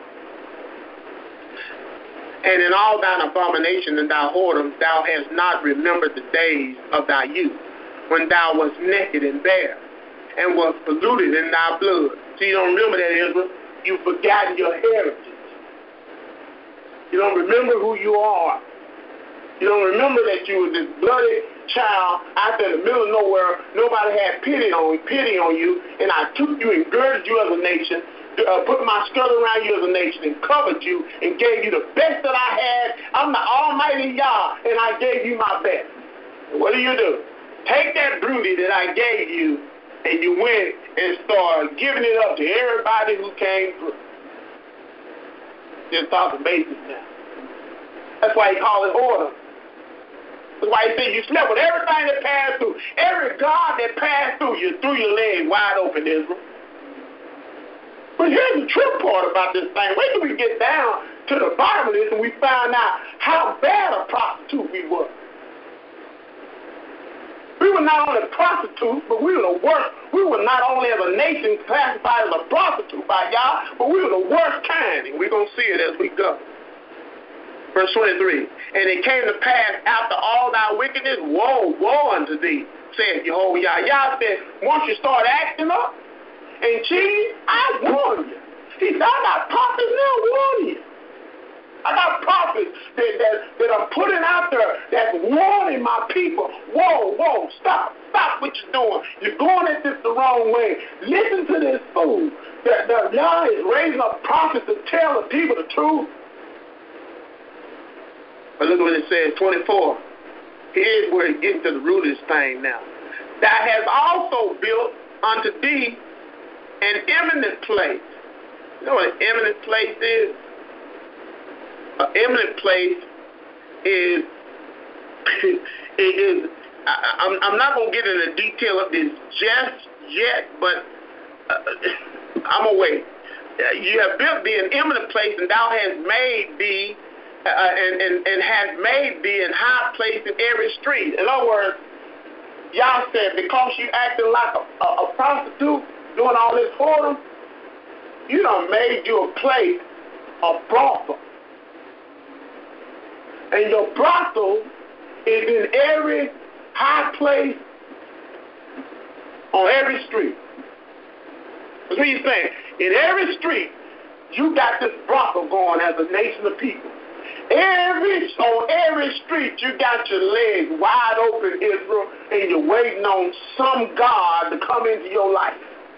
and in all thine abomination and thy whoredom, thou hast not remembered the days of thy youth, when thou wast naked and bare, and was polluted in thy blood. So you don't remember that, Israel. You've forgotten your heritage. You don't remember who you are. You don't remember that you were this bloody child out there in the middle of nowhere. Nobody had pity on you, and I took you and girded you as a nation, put my skirt around you as a nation and covered you and gave you the best that I had. I'm the Almighty Yah, and I gave you my best. What do? Take that beauty that I gave you, and you went and started giving it up to everybody who came through. Just talking basics now. That's why he called it order. That's why he said you slept with everything that passed through. Every God that passed through, you threw your legs wide open, Israel. But here's the trip part about this thing. Wait till we get down to the bottom of this and we find out how bad a prostitute we were. We were not only prostitutes, but we were the worst. We were not only as a nation classified as a prostitute by y'all, but we were the worst kind. And we're going to see it as we go. Verse 23, and it came to pass after all thy wickedness, woe unto thee, saith Jehovah Yah. Yah said, once you start acting up and cheating, I warn you. He said, I got prophets now warning you. I got prophets that are putting out there that's warning my people. Whoa, stop what you're doing. You're going at this the wrong way. Listen to this fool. That Yah is raising up prophets to tell the people the truth. But look what it says, 24. Here's where it gets to the root of this thing now. Thou hast also built unto thee an eminent place. You know what an eminent place is? An eminent place is I'm not going to get into the detail of this just yet, but I'm going to wait. You have built thee an eminent place, and thou hast made thee and has made thee in high place in every street. In other words, Yah said, because you acting like a prostitute, doing all this whoredom, you done made you a place of brothel. And your brothel is in every high place on every street. That's what he's saying. In every street, you got this brothel going as a nation of people. On every street, you got your legs wide open, Israel, and you're waiting on some God to come into your life.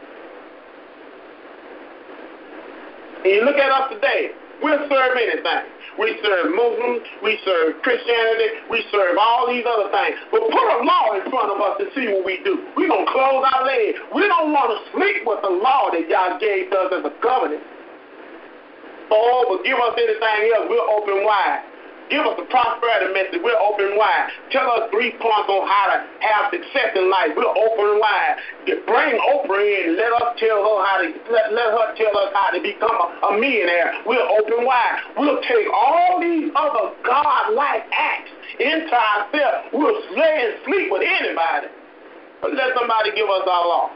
And you look at us today, we'll serve anything. We serve Muslims, we serve Christianity, we serve all these other things. But put a law in front of us to see what we do. We're going to close our legs. We don't want to sleep with the law that God gave us as a covenant. Oh, but give us anything else, we're open wide. Give us the prosperity message, we're open wide. Tell us 3 points on how to have success in life, we're open wide. Bring Oprah in, let her tell us how to become a millionaire. We're open wide. We'll take all these other God-like acts into ourselves. We'll lay and sleep with anybody. But let somebody give us our law.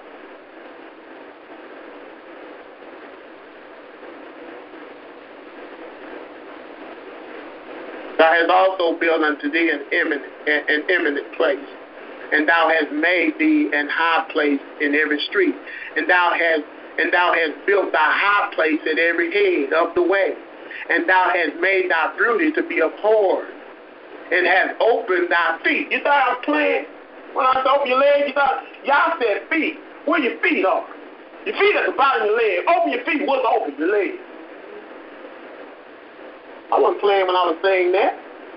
Thou hast also built unto thee an eminent place, and thou hast made thee an high place in every street, and thou hast built thy high place at every head of the way, and thou hast made thy beauty to be abhorred, and hast opened thy feet. You thought I was playing? When I said open your legs, you thought y'all said feet. Where your feet are? Your feet at the bottom of your leg. Open your feet. What's open your legs? I wasn't playing when I was saying that.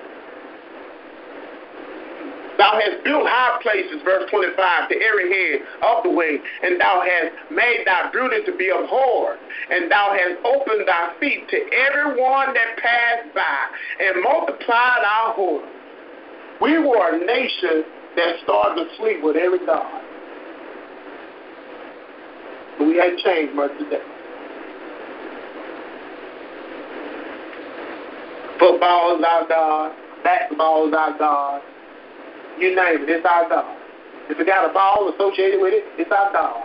Thou hast built high places, verse 25, to every head of the way, and thou hast made thy beauty to be abhorred, and thou hast opened thy feet to every one that passed by, and multiplied our whoredom. We were a nation that started to sleep with every God. But we hadn't changed much today. Football is our God. Basketball is our God. You name it, it's our God. If it got a ball associated with it, it's our God.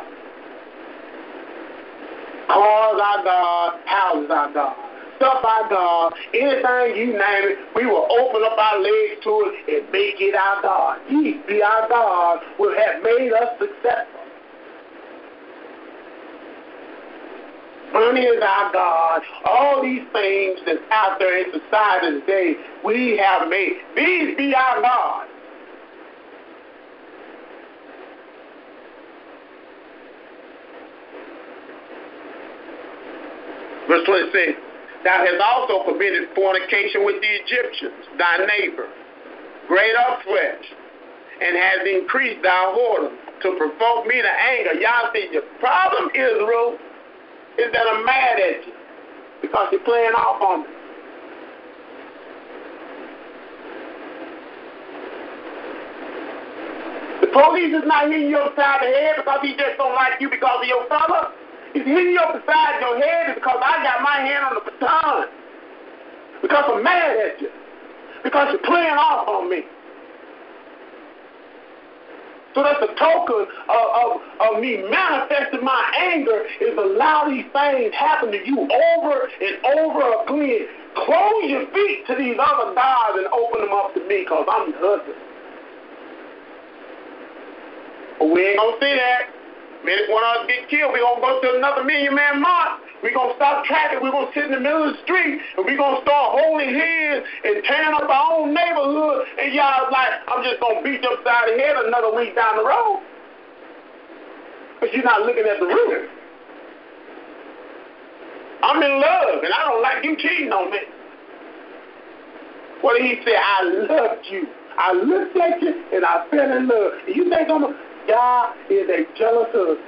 Cars our God. Houses our God. Stuff our God. Anything you name it, we will open up our legs to it and make it our God. He be our God will have made us successful. Money is our God. All these things that's out there in society today, we have made. These be our God. Verse 26, thou hast also committed fornication with the Egyptians, thy neighbor, great of flesh, and has increased thy whoredom to provoke me to anger. Y'all see, the problem, Israel, is that I'm mad at you because you're playing off on me. The police is not hitting you upside the head because he just don't like you because of your color. He's hitting you upside your head because I got my hand on the baton. Because I'm mad at you. Because you're playing off on me. So that's a token of me manifesting my anger is allow these things happen to you over and over again. Close your feet to these other gods and open them up to me because I'm your husband. But we ain't going to see that. Minute one of us get killed, we're going to go to another million-man march. We're going to stop traffic. We're going to sit in the middle of the street, and we're going to start holding hands and tearing up our own neighborhood. And y'all like, I'm just going to beat you upside the head another week down the road. But you're not looking at the root. I'm in love, and I don't like you cheating on me. What did he say? I loved you. I looked at you, and I fell in love. And you think God is a jealous husband.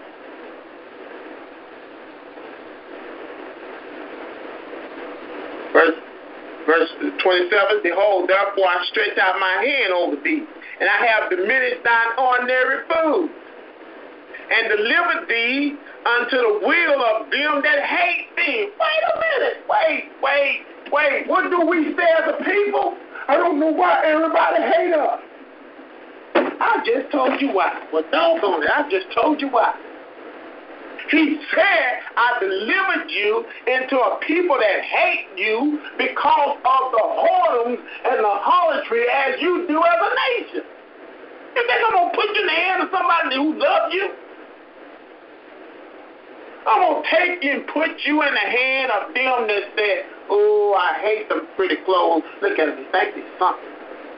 Verse 27, behold, therefore I stretch out my hand over thee, and I have diminished thine ordinary food, and delivered thee unto the will of them that hate thee. Wait a minute. Wait. What do we say as a people? I don't know why everybody hate us. I just told you why. Well, doggone it, I just told you why. He said, I delivered you into a people that hate you because of the whoredoms and the harlotry as you do as a nation. You think I'm going to put you in the hands of somebody who loves you? I'm going to take you and put you in the hand of them that said, oh, I hate them pretty clothes. Look at me. Think it's something.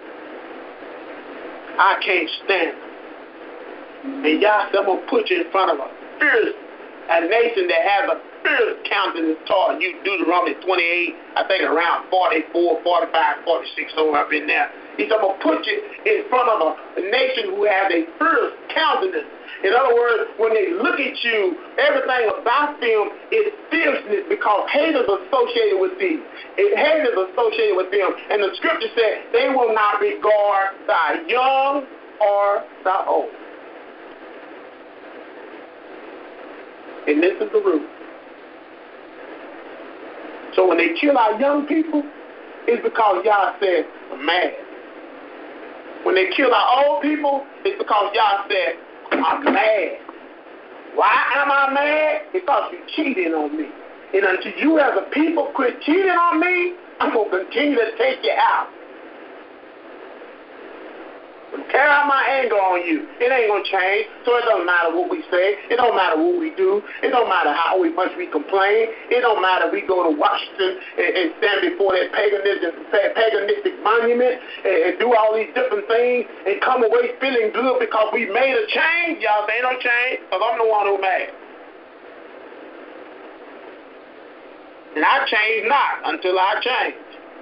I can't stand them. And y'all said, I'm going to put you in front of a nation that has a fierce countenance toward you. Deuteronomy 28, I think around 44, 45, 46, somewhere up in there. He said, I'm going to put you in front of a nation who has a fierce countenance. In other words, when they look at you, everything about them is fierceness because hate is associated with these. Hate is associated with them. And the scripture said they will not regard the young or the old. And this is the root. So when they kill our young people, it's because y'all said, I'm mad. When they kill our old people, it's because y'all said, I'm mad. Why am I mad? Because you cheated on me. And until you as a people quit cheating on me, I'm going to continue to take you out. Carry out my anger on you. It ain't going to change. So it doesn't matter what we say. It don't matter what we do. It don't matter how much we complain. It don't matter if we go to Washington and stand before that paganistic monument and do all these different things and come away feeling good because we made a change. Y'all say ain't no change because I'm the one who's mad. And I change not until I change.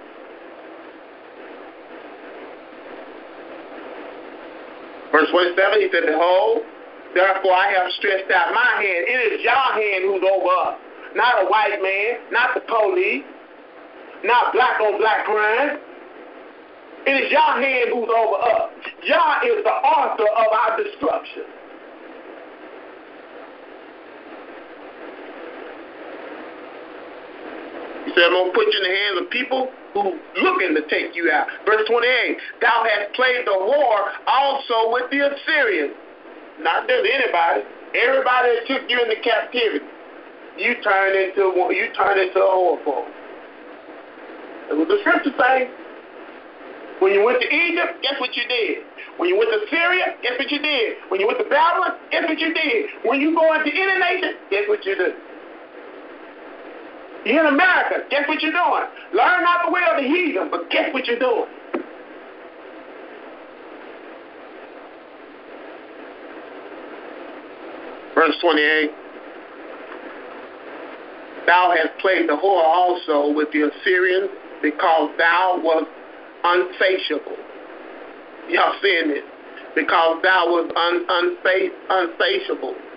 Verse 27, he said, behold, therefore I have stretched out my hand. It is your hand who's over us. Not a white man, not the police, not black on black crime. It is your hand who's over us. Yah is the author of our destruction. He said, I'm going to put you in the hands of people who looking to take you out. Verse 28, thou hast played the whore also with the Assyrians. Not just anybody. Everybody that took you into captivity, you turned into a whore for them. It was the scripture saying. When you went to Egypt, guess what you did? When you went to Syria, guess what you did? When you went to Babylon, guess what you did? When you go into any nation, guess what you do? You're in America, guess what you're doing? Learn not the way of the heathen, but guess what you're doing? Verse 28, thou hast played the whore also with the Assyrians because thou wast unsatiable. Y'all seeing this? Because thou was unsatiable.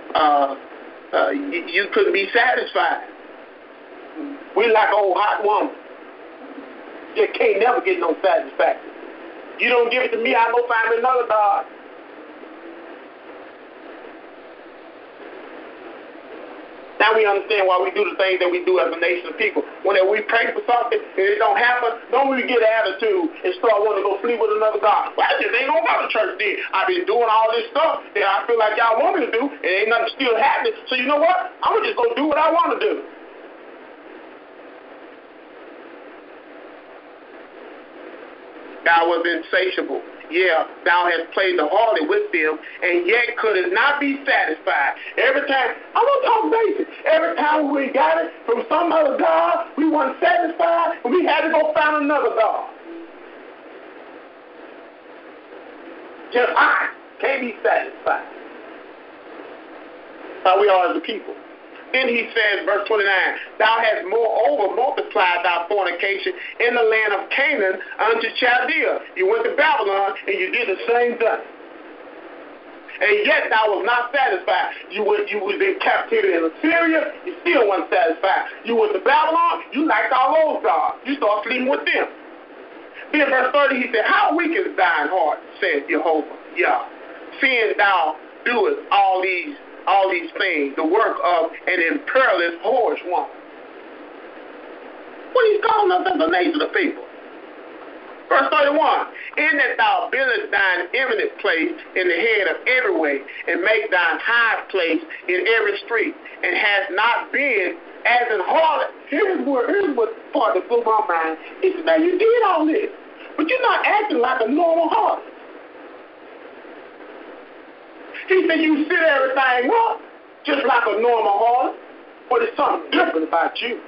You couldn't be satisfied. We like old hot woman. You can't never get no satisfaction. You don't give it to me, I go find me another God. Now we understand why we do the things that we do as a nation of people. Whenever we pray for something and it don't happen, don't we get an attitude and start wanting to go sleep with another God? Well, I just ain't gonna go to church then. I've been doing all this stuff that I feel like y'all want me to do, and ain't nothing still happening. So you know what? I'm gonna just go do what I want to do. Thou was insatiable. Yeah, thou hast played the harlot with them, and yet couldst not be satisfied. Every time, I'm going to talk basic. Every time we got it from some other God, we weren't satisfied, and we had to go find another God. Just I can't be satisfied. That's how we are as a people. Then he says, verse 29, thou hast moreover multiplied thy fornication in the land of Canaan unto Chaldea. You went to Babylon and you did the same thing. And yet thou was not satisfied. You was in captivity in Assyria, you still wasn't satisfied. You went to Babylon, you liked all those gods. You started sleeping with them. Then verse 30, he said, how weak is thine heart, saith Jehovah, Yah, seeing thou doest all these things, the work of an imperious whorish woman. What he's calling us as a nation of people. Verse 31, in that thou buildest thine eminent place in the head of every way, and make thine high place in every street, and hast not been as an harlot. Here's what part that blew my mind. He said, man, you did all this, but you're not acting like a normal harlot. He said, you set everything up just like a normal harlot, but it's something different about you.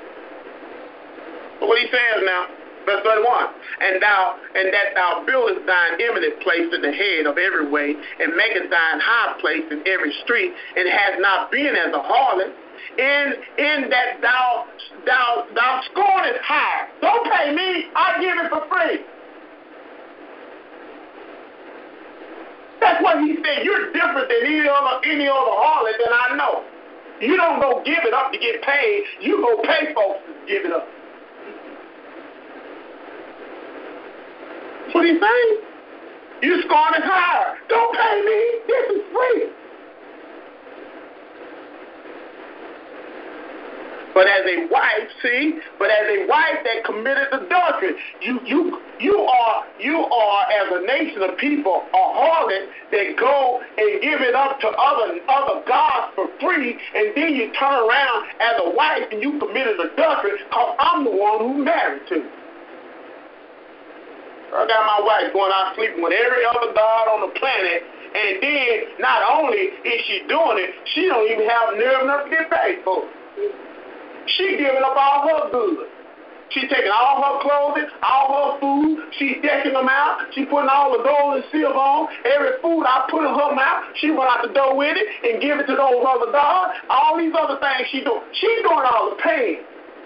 So what he says now, verse 31, and that thou buildest thine eminent place in the head of every way, and makest thine high place in every street, and hast not been as a harlot, in that thou scornest high. Don't pay me, I give it for free. That's what he said. You're different than any other harlot that I know. You don't go give it up to get paid. You go pay folks to give it up. That's what he's saying. You scorn is higher. Don't pay me. This is free. But as a wife that committed adultery, you are as a nation of people a harlot that go and give it up to other gods for free, and then you turn around as a wife and you committed adultery because I'm the one who married to you. I got my wife going out sleeping with every other god on the planet, and then not only is she doing it, she don't even have nerve enough to get paid for it. She giving up all her goods. She's taking all her clothing, all her food. She's decking them out. She's putting all the gold and silver on. Every food I put in her mouth, she run out the door with it and give it to those other gods. All these other things she doing. She's doing all the paying.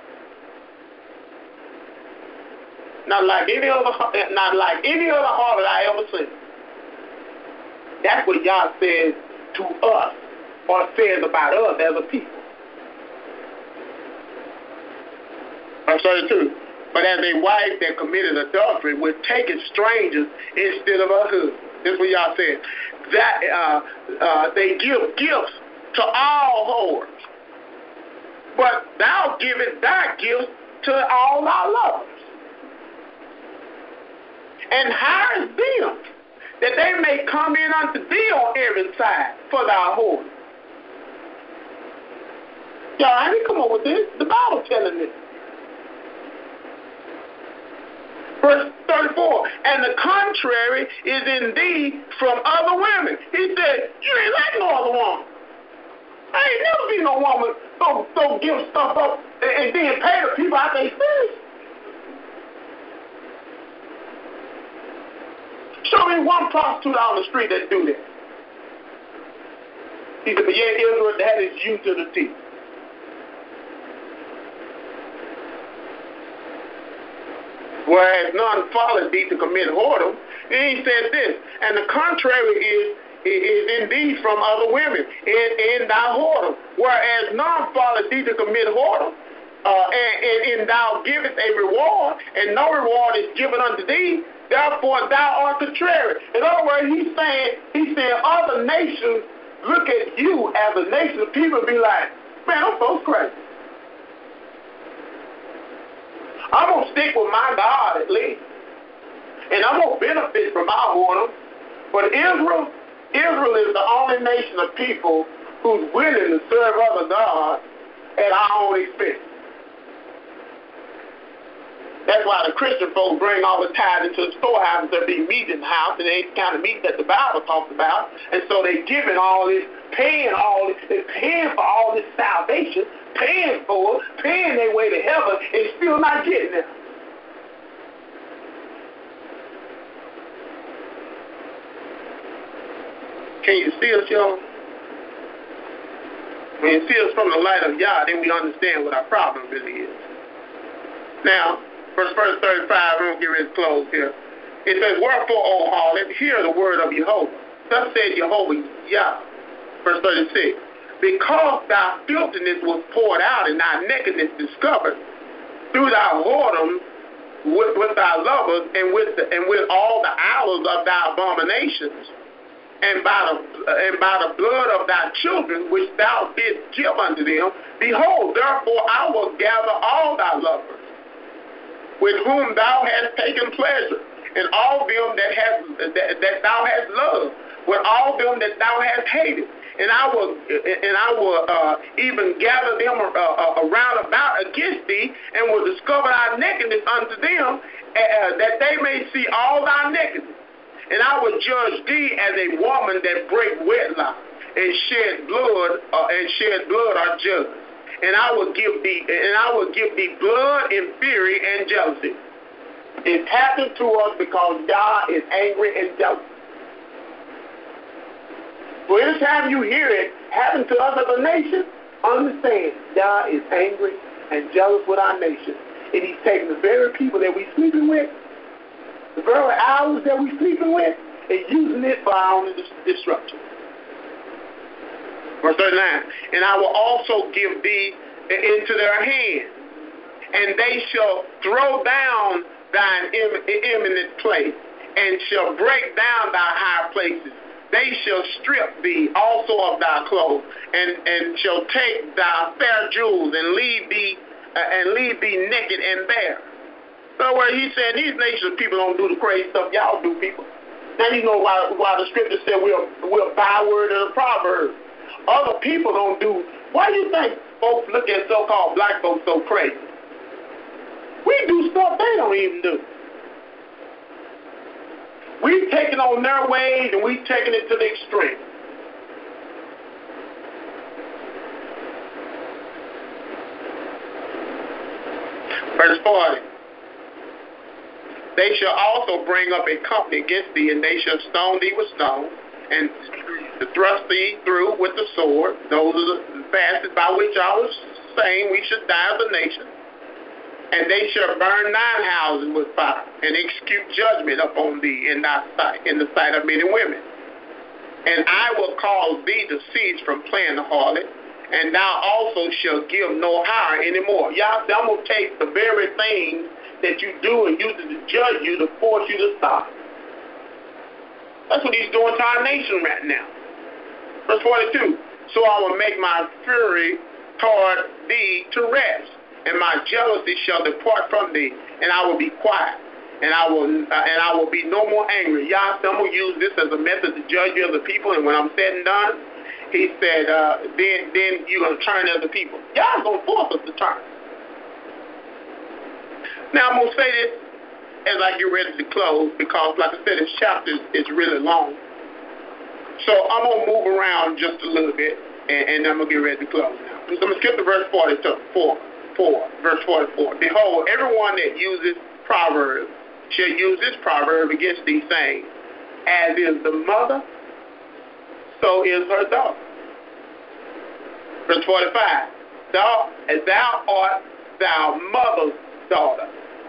Not like any other harlot I ever seen. That's what Yah says to us, or says about us as a people. Verse 32. But as a wife that committed adultery would take strangers instead of her husband. This is what Yah said. That they give gifts to all whores, but thou givest thy gifts to all thy lovers, and hire them, that they may come in unto thee on every side for thy whore. Y'all, I didn't come up with this. The Bible telling this. Verse 34, and the contrary is in thee from other women. He said, you ain't like no other woman. I ain't never seen no woman go give stuff up and then pay the people out their face. Show me one prostitute on the street that do that. He said, but yet Israel, that is you to the teeth. Whereas none followed thee to commit whoredom. Then he said this, and the contrary is in thee from other women in thy whoredom. Whereas none followed thee to commit whoredom, and thou givest a reward, and no reward is given unto thee. Therefore thou art contrary. In other words, he's saying other nations look at you as a nation of people and be like, man, I'm so crazy. I'm going to stick with my God at least. And I'm going to benefit from my whoredom. But Israel is the only nation of people who's willing to serve other gods at our own expense. That's why the Christian folks bring all the tithes into the storehouses. There be meat in the house, and they ain't the kind of meat that the Bible talks about. And so they giving all this, paying for all this salvation, paying for it, paying their way to heaven, and still not getting there. Can you see us, y'all? When you see us from the light of Yah, then we understand what our problem really is. Now, verse 35, we're going to get ready to close here. It says, wherefore, O harlot, hear the word of Jehovah. Thus said Jehovah Yah. Verse 36, because thy filthiness was poured out and thy nakedness discovered through thy whoredom with thy lovers and with all the hours of thy abominations, and by the blood of thy children which thou didst give unto them, behold, therefore I will gather all thy lovers, with whom thou hast taken pleasure, and all them that thou hast loved, with all them that thou hast hated. And I will even gather them around about against thee, and will discover thy nakedness unto them, that they may see all thy nakedness. And I will judge thee as a woman that break wedlock, and shed blood are judged. And I will give thee blood and fury and jealousy. It's happened to us because God is angry and jealous. So anytime you hear it happen to us as a nation, understand God is angry and jealous with our nation. And he's taking the very people that we sleeping with, the very hours that we sleeping with, and using it for our own destruction. Verse 39, and I will also give thee into their hand, and they shall throw down thine eminent place, and shall break down thy high places. They shall strip thee also of thy clothes, and shall take thy fair jewels, and leave thee naked and bare. In other words, he said these nations of people don't do the crazy stuff y'all do, people. Now you know why the scripture said we're a byword and a proverb. Other people don't do. Why do you think folks look at so-called black folks so crazy? We do stuff they don't even do. We've taken on their ways and we've taken it to the extreme. Verse 40. They shall also bring up a company against thee, and they shall stone thee with stones, and thrust thee through with the sword. Those are the facets by which I was saying we should die as a nation. And they shall burn thine houses with fire, and execute judgment upon thee in thy sight, in the sight of men and women. And I will cause thee to cease from playing the harlot, and thou also shalt give no hire anymore. Y'all say, I'm going to take the very things that you do and use it to judge you, to force you to stop. That's what he's doing to our nation right now. Verse 42, so I will make my fury toward thee to rest, and my jealousy shall depart from thee, and I will be quiet, and I will be no more angry. Y'all, I'm going to use this as a method to judge you as a people, and when I'm said and done, he said, then you're going to turn as a people. Y'all going to force us to turn. Now, I'm going to say this as I get ready to close, because, like I said, this chapter is really long. So I'm going to move around just a little bit, and I'm going to get ready to close now. So I'm going to skip to verse 44. Verse 44. Behold, everyone that uses proverbs shall use this proverb against thee, saying, as is the mother, so is her daughter. Verse 45. Thou art thy mother's daughter,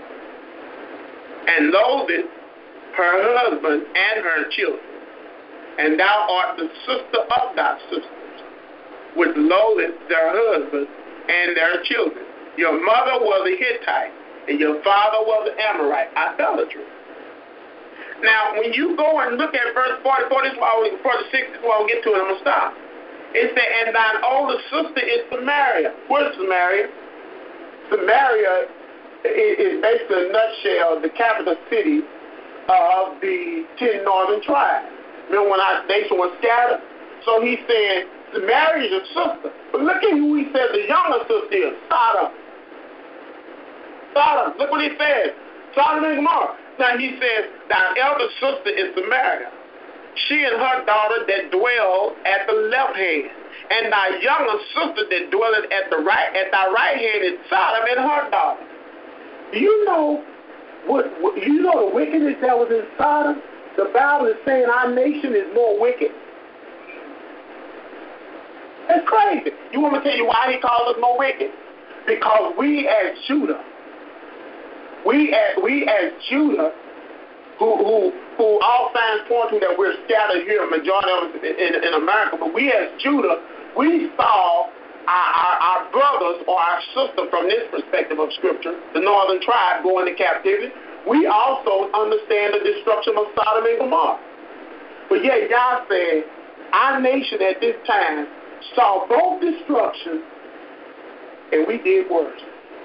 and loathest her husband and her children. And thou art the sister of thy sisters, which loatheth their husbands and their children. Your mother was a Hittite, and your father was an Amorite. Idolatry. Now, when you go and look at verse 44, this is why 46, this is why we'll get to it, I'm going to stop. It said, and thine older sister is Samaria. Where's Samaria? Samaria is basically, in a nutshell, the capital city of the 10 northern tribes. Remember when our nation was scattered? So he said, Samaria is a sister. But look at who he said the younger sister is, Sodom. Sodom, look what he says. Sodom and Gomorrah. Now he says, thy elder sister is Samaria. She and her daughter that dwell at the left hand. And thy younger sister that dwelleth at thy right hand is Sodom and her daughter. Do you know the wickedness that was in Sodom? The Bible is saying our nation is more wicked. That's crazy. You want me to tell you why he calls us more wicked? Because we as Judah, who all signs point to that we're scattered here, majority of us in America, but we as Judah, we saw our brothers or our sister from this perspective of Scripture, the northern tribe, go into captivity. We also understand the destruction of Sodom and Gomorrah. But yet God said, our nation at this time saw both destruction, and we did worse.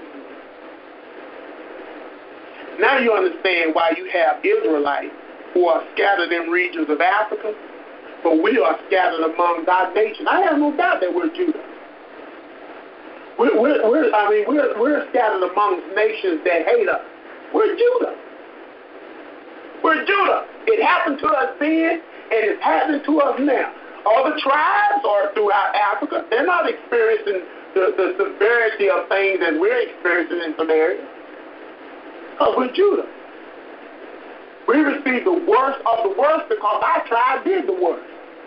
Now you understand why you have Israelites who are scattered in regions of Africa, but we are scattered among our nation. I have no doubt that we're Judah. We're scattered amongst nations that hate us. We're Judah. We're Judah. It happened to us then, and it's happening to us now. Other tribes or throughout Africa, they're not experiencing the severity of things that we're experiencing in some areas. Because we're Judah. We received the worst of the worst because our tribe did the worst.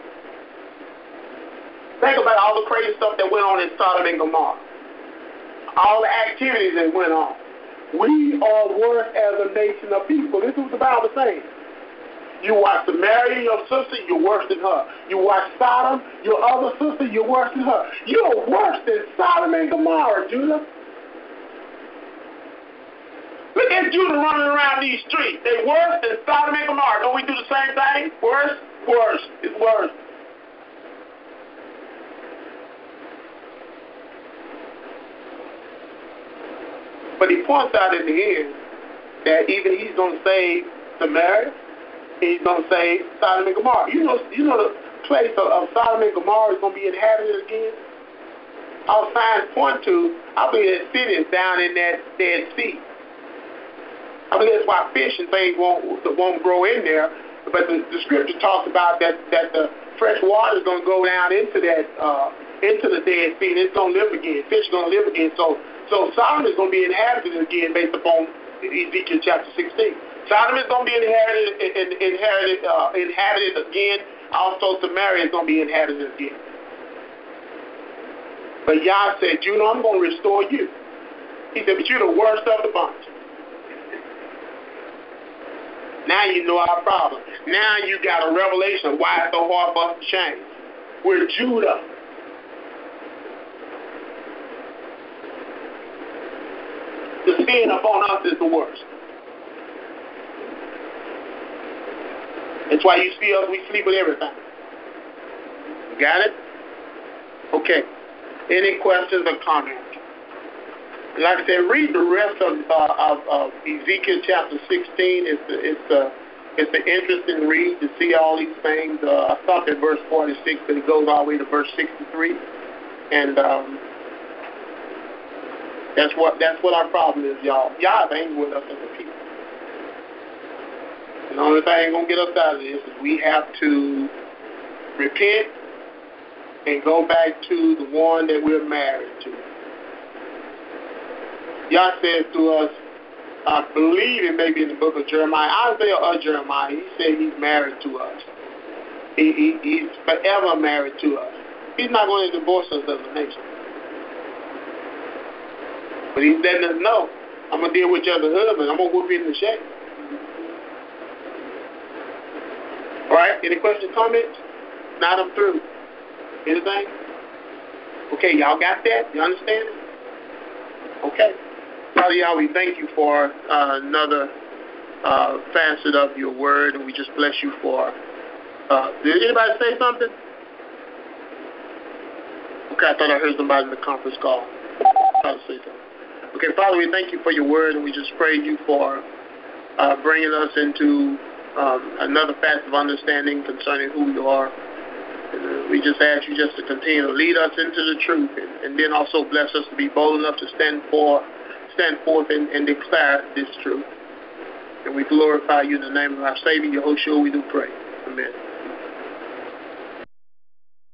Think about all the crazy stuff that went on in Sodom and Gomorrah. All the activities that went on. We are worse as a nation of people. This is what the Bible says. You watch Samaria, your sister, you're worse than her. You watch Sodom, your other sister, you're worse than her. You're worse than Sodom and Gomorrah, Judah. Look at Judah running around these streets. They worse than Sodom and Gomorrah. Don't we do the same thing? Worse? Worse. It's worse. But he points out in the end that even he's going to save Samaria, he's going to save Sodom and Gomorrah. You know the place of Sodom and Gomorrah is going to be inhabited again? Our signs point to, I believe that city is down in that Dead Sea. I believe that's why fish and things won't grow in there. But the scripture talks about that the fresh water is going to go down into that into the Dead Sea, and it's going to live again. Fish are going to live again. So Sodom is going to be inhabited again based upon Ezekiel chapter 16. Sodom is going to be inhabited again. Also, Samaria is going to be inhabited again. But Yah said, Judah, I'm going to restore you. He said, but you're the worst of the bunch. Now you know our problem. Now you got a revelation of why it's so hard for us to change. We're Judah. The sin upon us is the worst. That's why you see us, we sleep with everything. Got it? Okay. Any questions or comments? Like I said, read the rest of Ezekiel chapter 16. It's an interesting read to see all these things. I stopped at verse 46, but it goes all the way to verse 63. And that's what our problem is, y'all. Y'all ain't with us as a people. And the only thing gonna get us out of this is we have to repent and go back to the one that we're married to. Yah says to us, I believe it may be in the book of Jeremiah, Isaiah or Jeremiah, he said he's married to us. He's forever married to us. He's not going to divorce us as a nation. But he's letting us know, I'm going to deal with you as a husband. I'm going to whoop you in the shade. All right, any questions, comments? Not I'm through. Anything? Okay, y'all got that? You understand it? Okay. Father, Yah, we thank you for another facet of your word, and we just bless you for... did anybody say something? Okay, I thought I heard somebody in the conference call. I'll say something. Okay, Father, we thank you for your word, and we just praise you for bringing us into another facet of understanding concerning who you are. And we just ask you just to continue to lead us into the truth, and then also bless us to be bold enough to stand forth and declare this truth. And we glorify you in the name of our Savior, Yehoshua, we do pray. Amen.